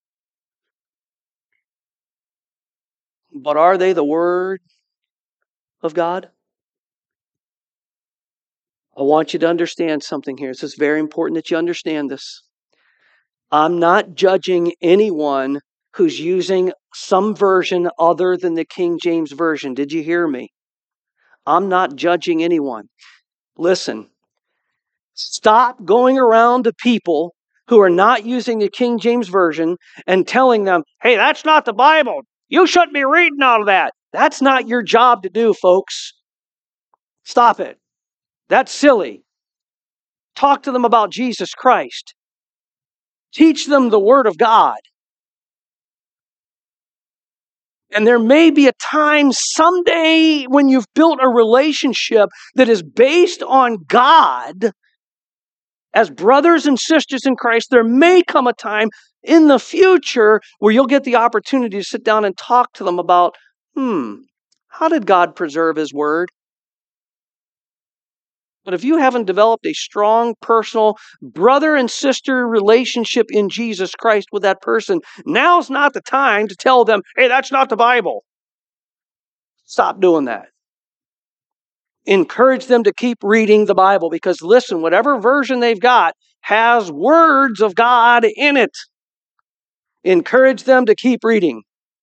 but are they the Word of God? I want you to understand something here. This is very important that you understand this. I'm not judging anyone who's using some version other than the King James Version. Did you hear me? I'm not judging anyone. Listen, stop going around to people who are not using the King James Version and telling them, hey, that's not the Bible. You shouldn't be reading all of that. That's not your job to do, folks. Stop it. That's silly. Talk to them about Jesus Christ. Teach them the Word of God. And there may be a time someday when you've built a relationship that is based on God as brothers and sisters in Christ. There may come a time in the future where you'll get the opportunity to sit down and talk to them about, hmm, how did God preserve His Word? But if you haven't developed a strong, personal brother and sister relationship in Jesus Christ with that person, now's not the time to tell them, hey, that's not the Bible. Stop doing that. Encourage them to keep reading the Bible because, listen, whatever version they've got has words of God in it. Encourage them to keep reading.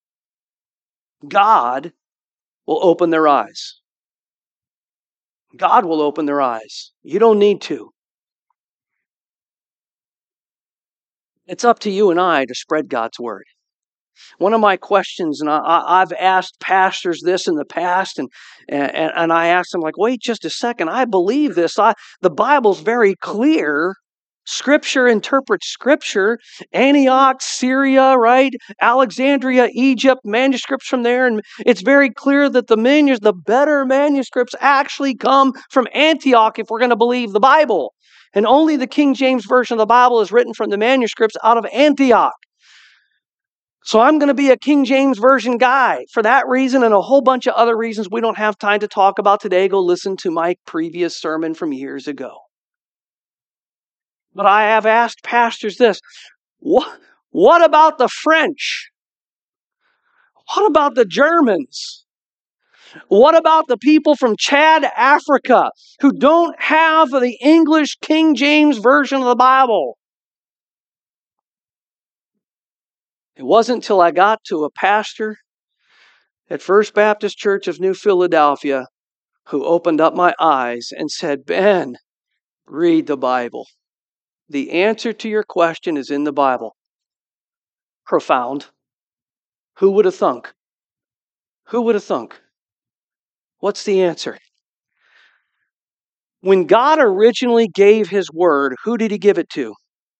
God will open their eyes. God will open their eyes. You don't need to. It's up to you and I to spread God's Word. One of my questions, and I, I've asked pastors this in the past, and, and, and I asked them, like, wait just a second, I believe this. I, the Bible's very clear. Scripture interprets Scripture. Antioch, Syria, right? Alexandria, Egypt, manuscripts from there. And it's very clear that the, manus- the better manuscripts actually come from Antioch if we're going to believe the Bible. And only the King James Version of the Bible is written from the manuscripts out of Antioch. So I'm going to be a King James Version guy for that reason and a whole bunch of other reasons we don't have time to talk about today. Go listen to my previous sermon from years ago. But I have asked pastors this, what, what about the French? What about the Germans? What about the people from Chad, Africa, who don't have the English King James Version of the Bible? It wasn't until I got to a pastor at First Baptist Church of New Philadelphia who opened up my eyes and said, Ben, read the Bible. The answer to your question is in the Bible. Profound. Who would have thunk? Who would have thunk? What's the answer? When God originally gave His Word, who did He give it to?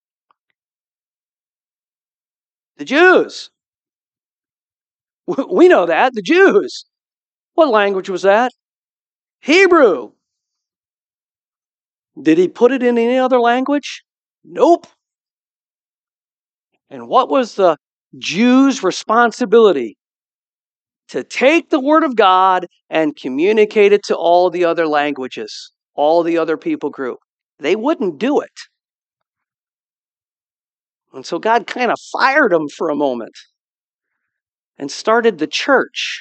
The Jews. We know that, the Jews. What language was that? Hebrew. Did He put it in any other language? Nope. And what was the Jews' responsibility? To take the Word of God and communicate it to all the other languages, all the other people group. They wouldn't do it. And so God kind of fired them for a moment and started the church.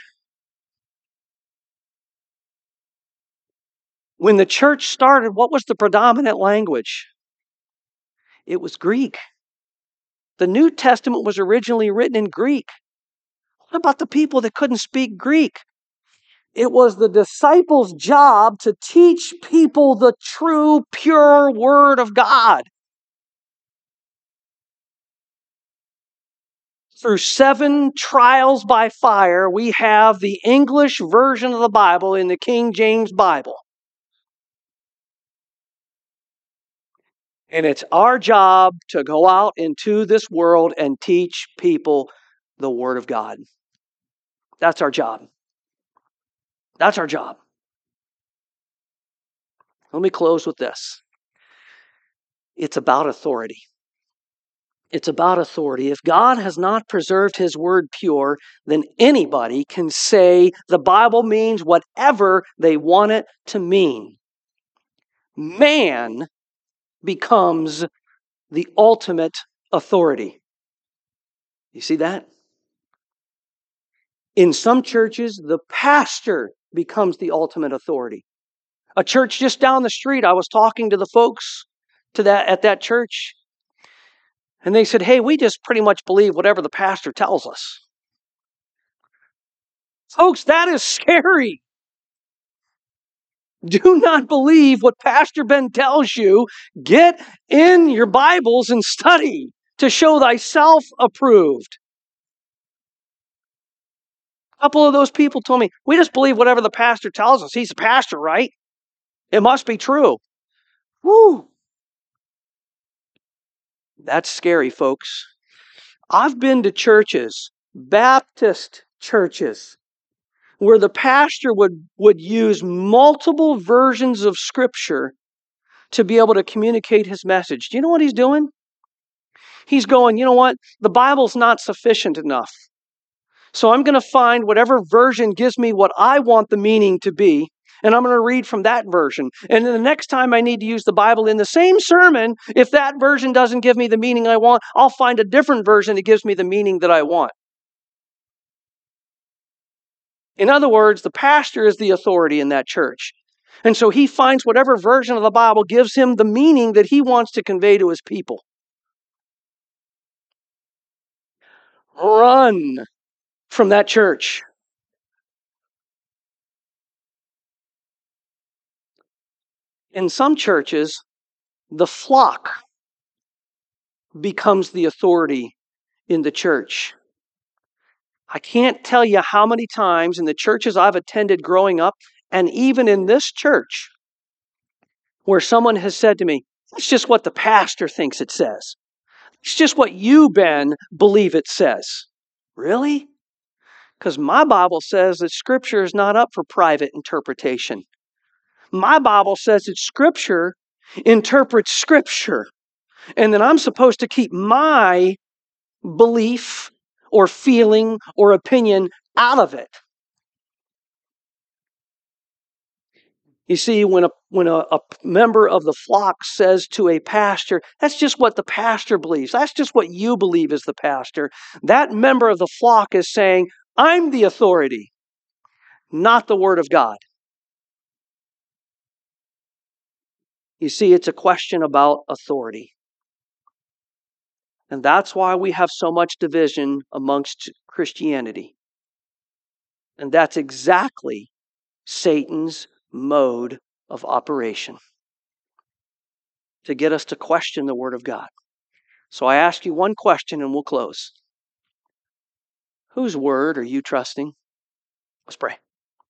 When the church started, what was the predominant language? It was Greek. The New Testament was originally written in Greek. What about the people that couldn't speak Greek? It was the disciples' job to teach people the true, pure Word of God. Through seven trials by fire, we have the English version of the Bible in the King James Bible. And it's our job to go out into this world and teach people the Word of God. That's our job. That's our job. Let me close with this. It's about authority. It's about authority. If God has not preserved His Word pure, then anybody can say the Bible means whatever they want it to mean. Man becomes the ultimate authority. You see that? In some churches, the pastor becomes the ultimate authority. A church just down the street, I was talking to the folks to that at that church, and they said, hey, we just pretty much believe whatever the pastor tells us. Folks, that is scary. Do not believe what Pastor Ben tells you. Get in your Bibles and study to show thyself approved. A couple of those people told me, we just believe whatever the pastor tells us. He's a pastor, right? It must be true. Woo! That's scary, folks. I've been to churches, Baptist churches where the pastor would, would use multiple versions of Scripture to be able to communicate his message. Do you know what he's doing? He's going, you know what? The Bible's not sufficient enough. So I'm going to find whatever version gives me what I want the meaning to be, and I'm going to read from that version. And then the next time I need to use the Bible in the same sermon, if that version doesn't give me the meaning I want, I'll find a different version that gives me the meaning that I want. In other words, the pastor is the authority in that church. And so he finds whatever version of the Bible gives him the meaning that he wants to convey to his people. Run from that church. In some churches, the flock becomes the authority in the church. I can't tell you how many times in the churches I've attended growing up, and even in this church, where someone has said to me, it's just what the pastor thinks it says. It's just what you, Ben, believe it says. Really? Because my Bible says that Scripture is not up for private interpretation. My Bible says that Scripture interprets Scripture. And that I'm supposed to keep my belief or feeling or opinion out of it. You see, when a when a, a member of the flock says to a pastor, that's just what the pastor believes. That's just what you believe as the pastor. That member of the flock is saying, I'm the authority, not the Word of God. You see, it's a question about authority. And that's why we have so much division amongst Christianity. And that's exactly Satan's mode of operation, to get us to question the Word of God. So I ask you one question and we'll close. Whose word are you trusting? Let's pray.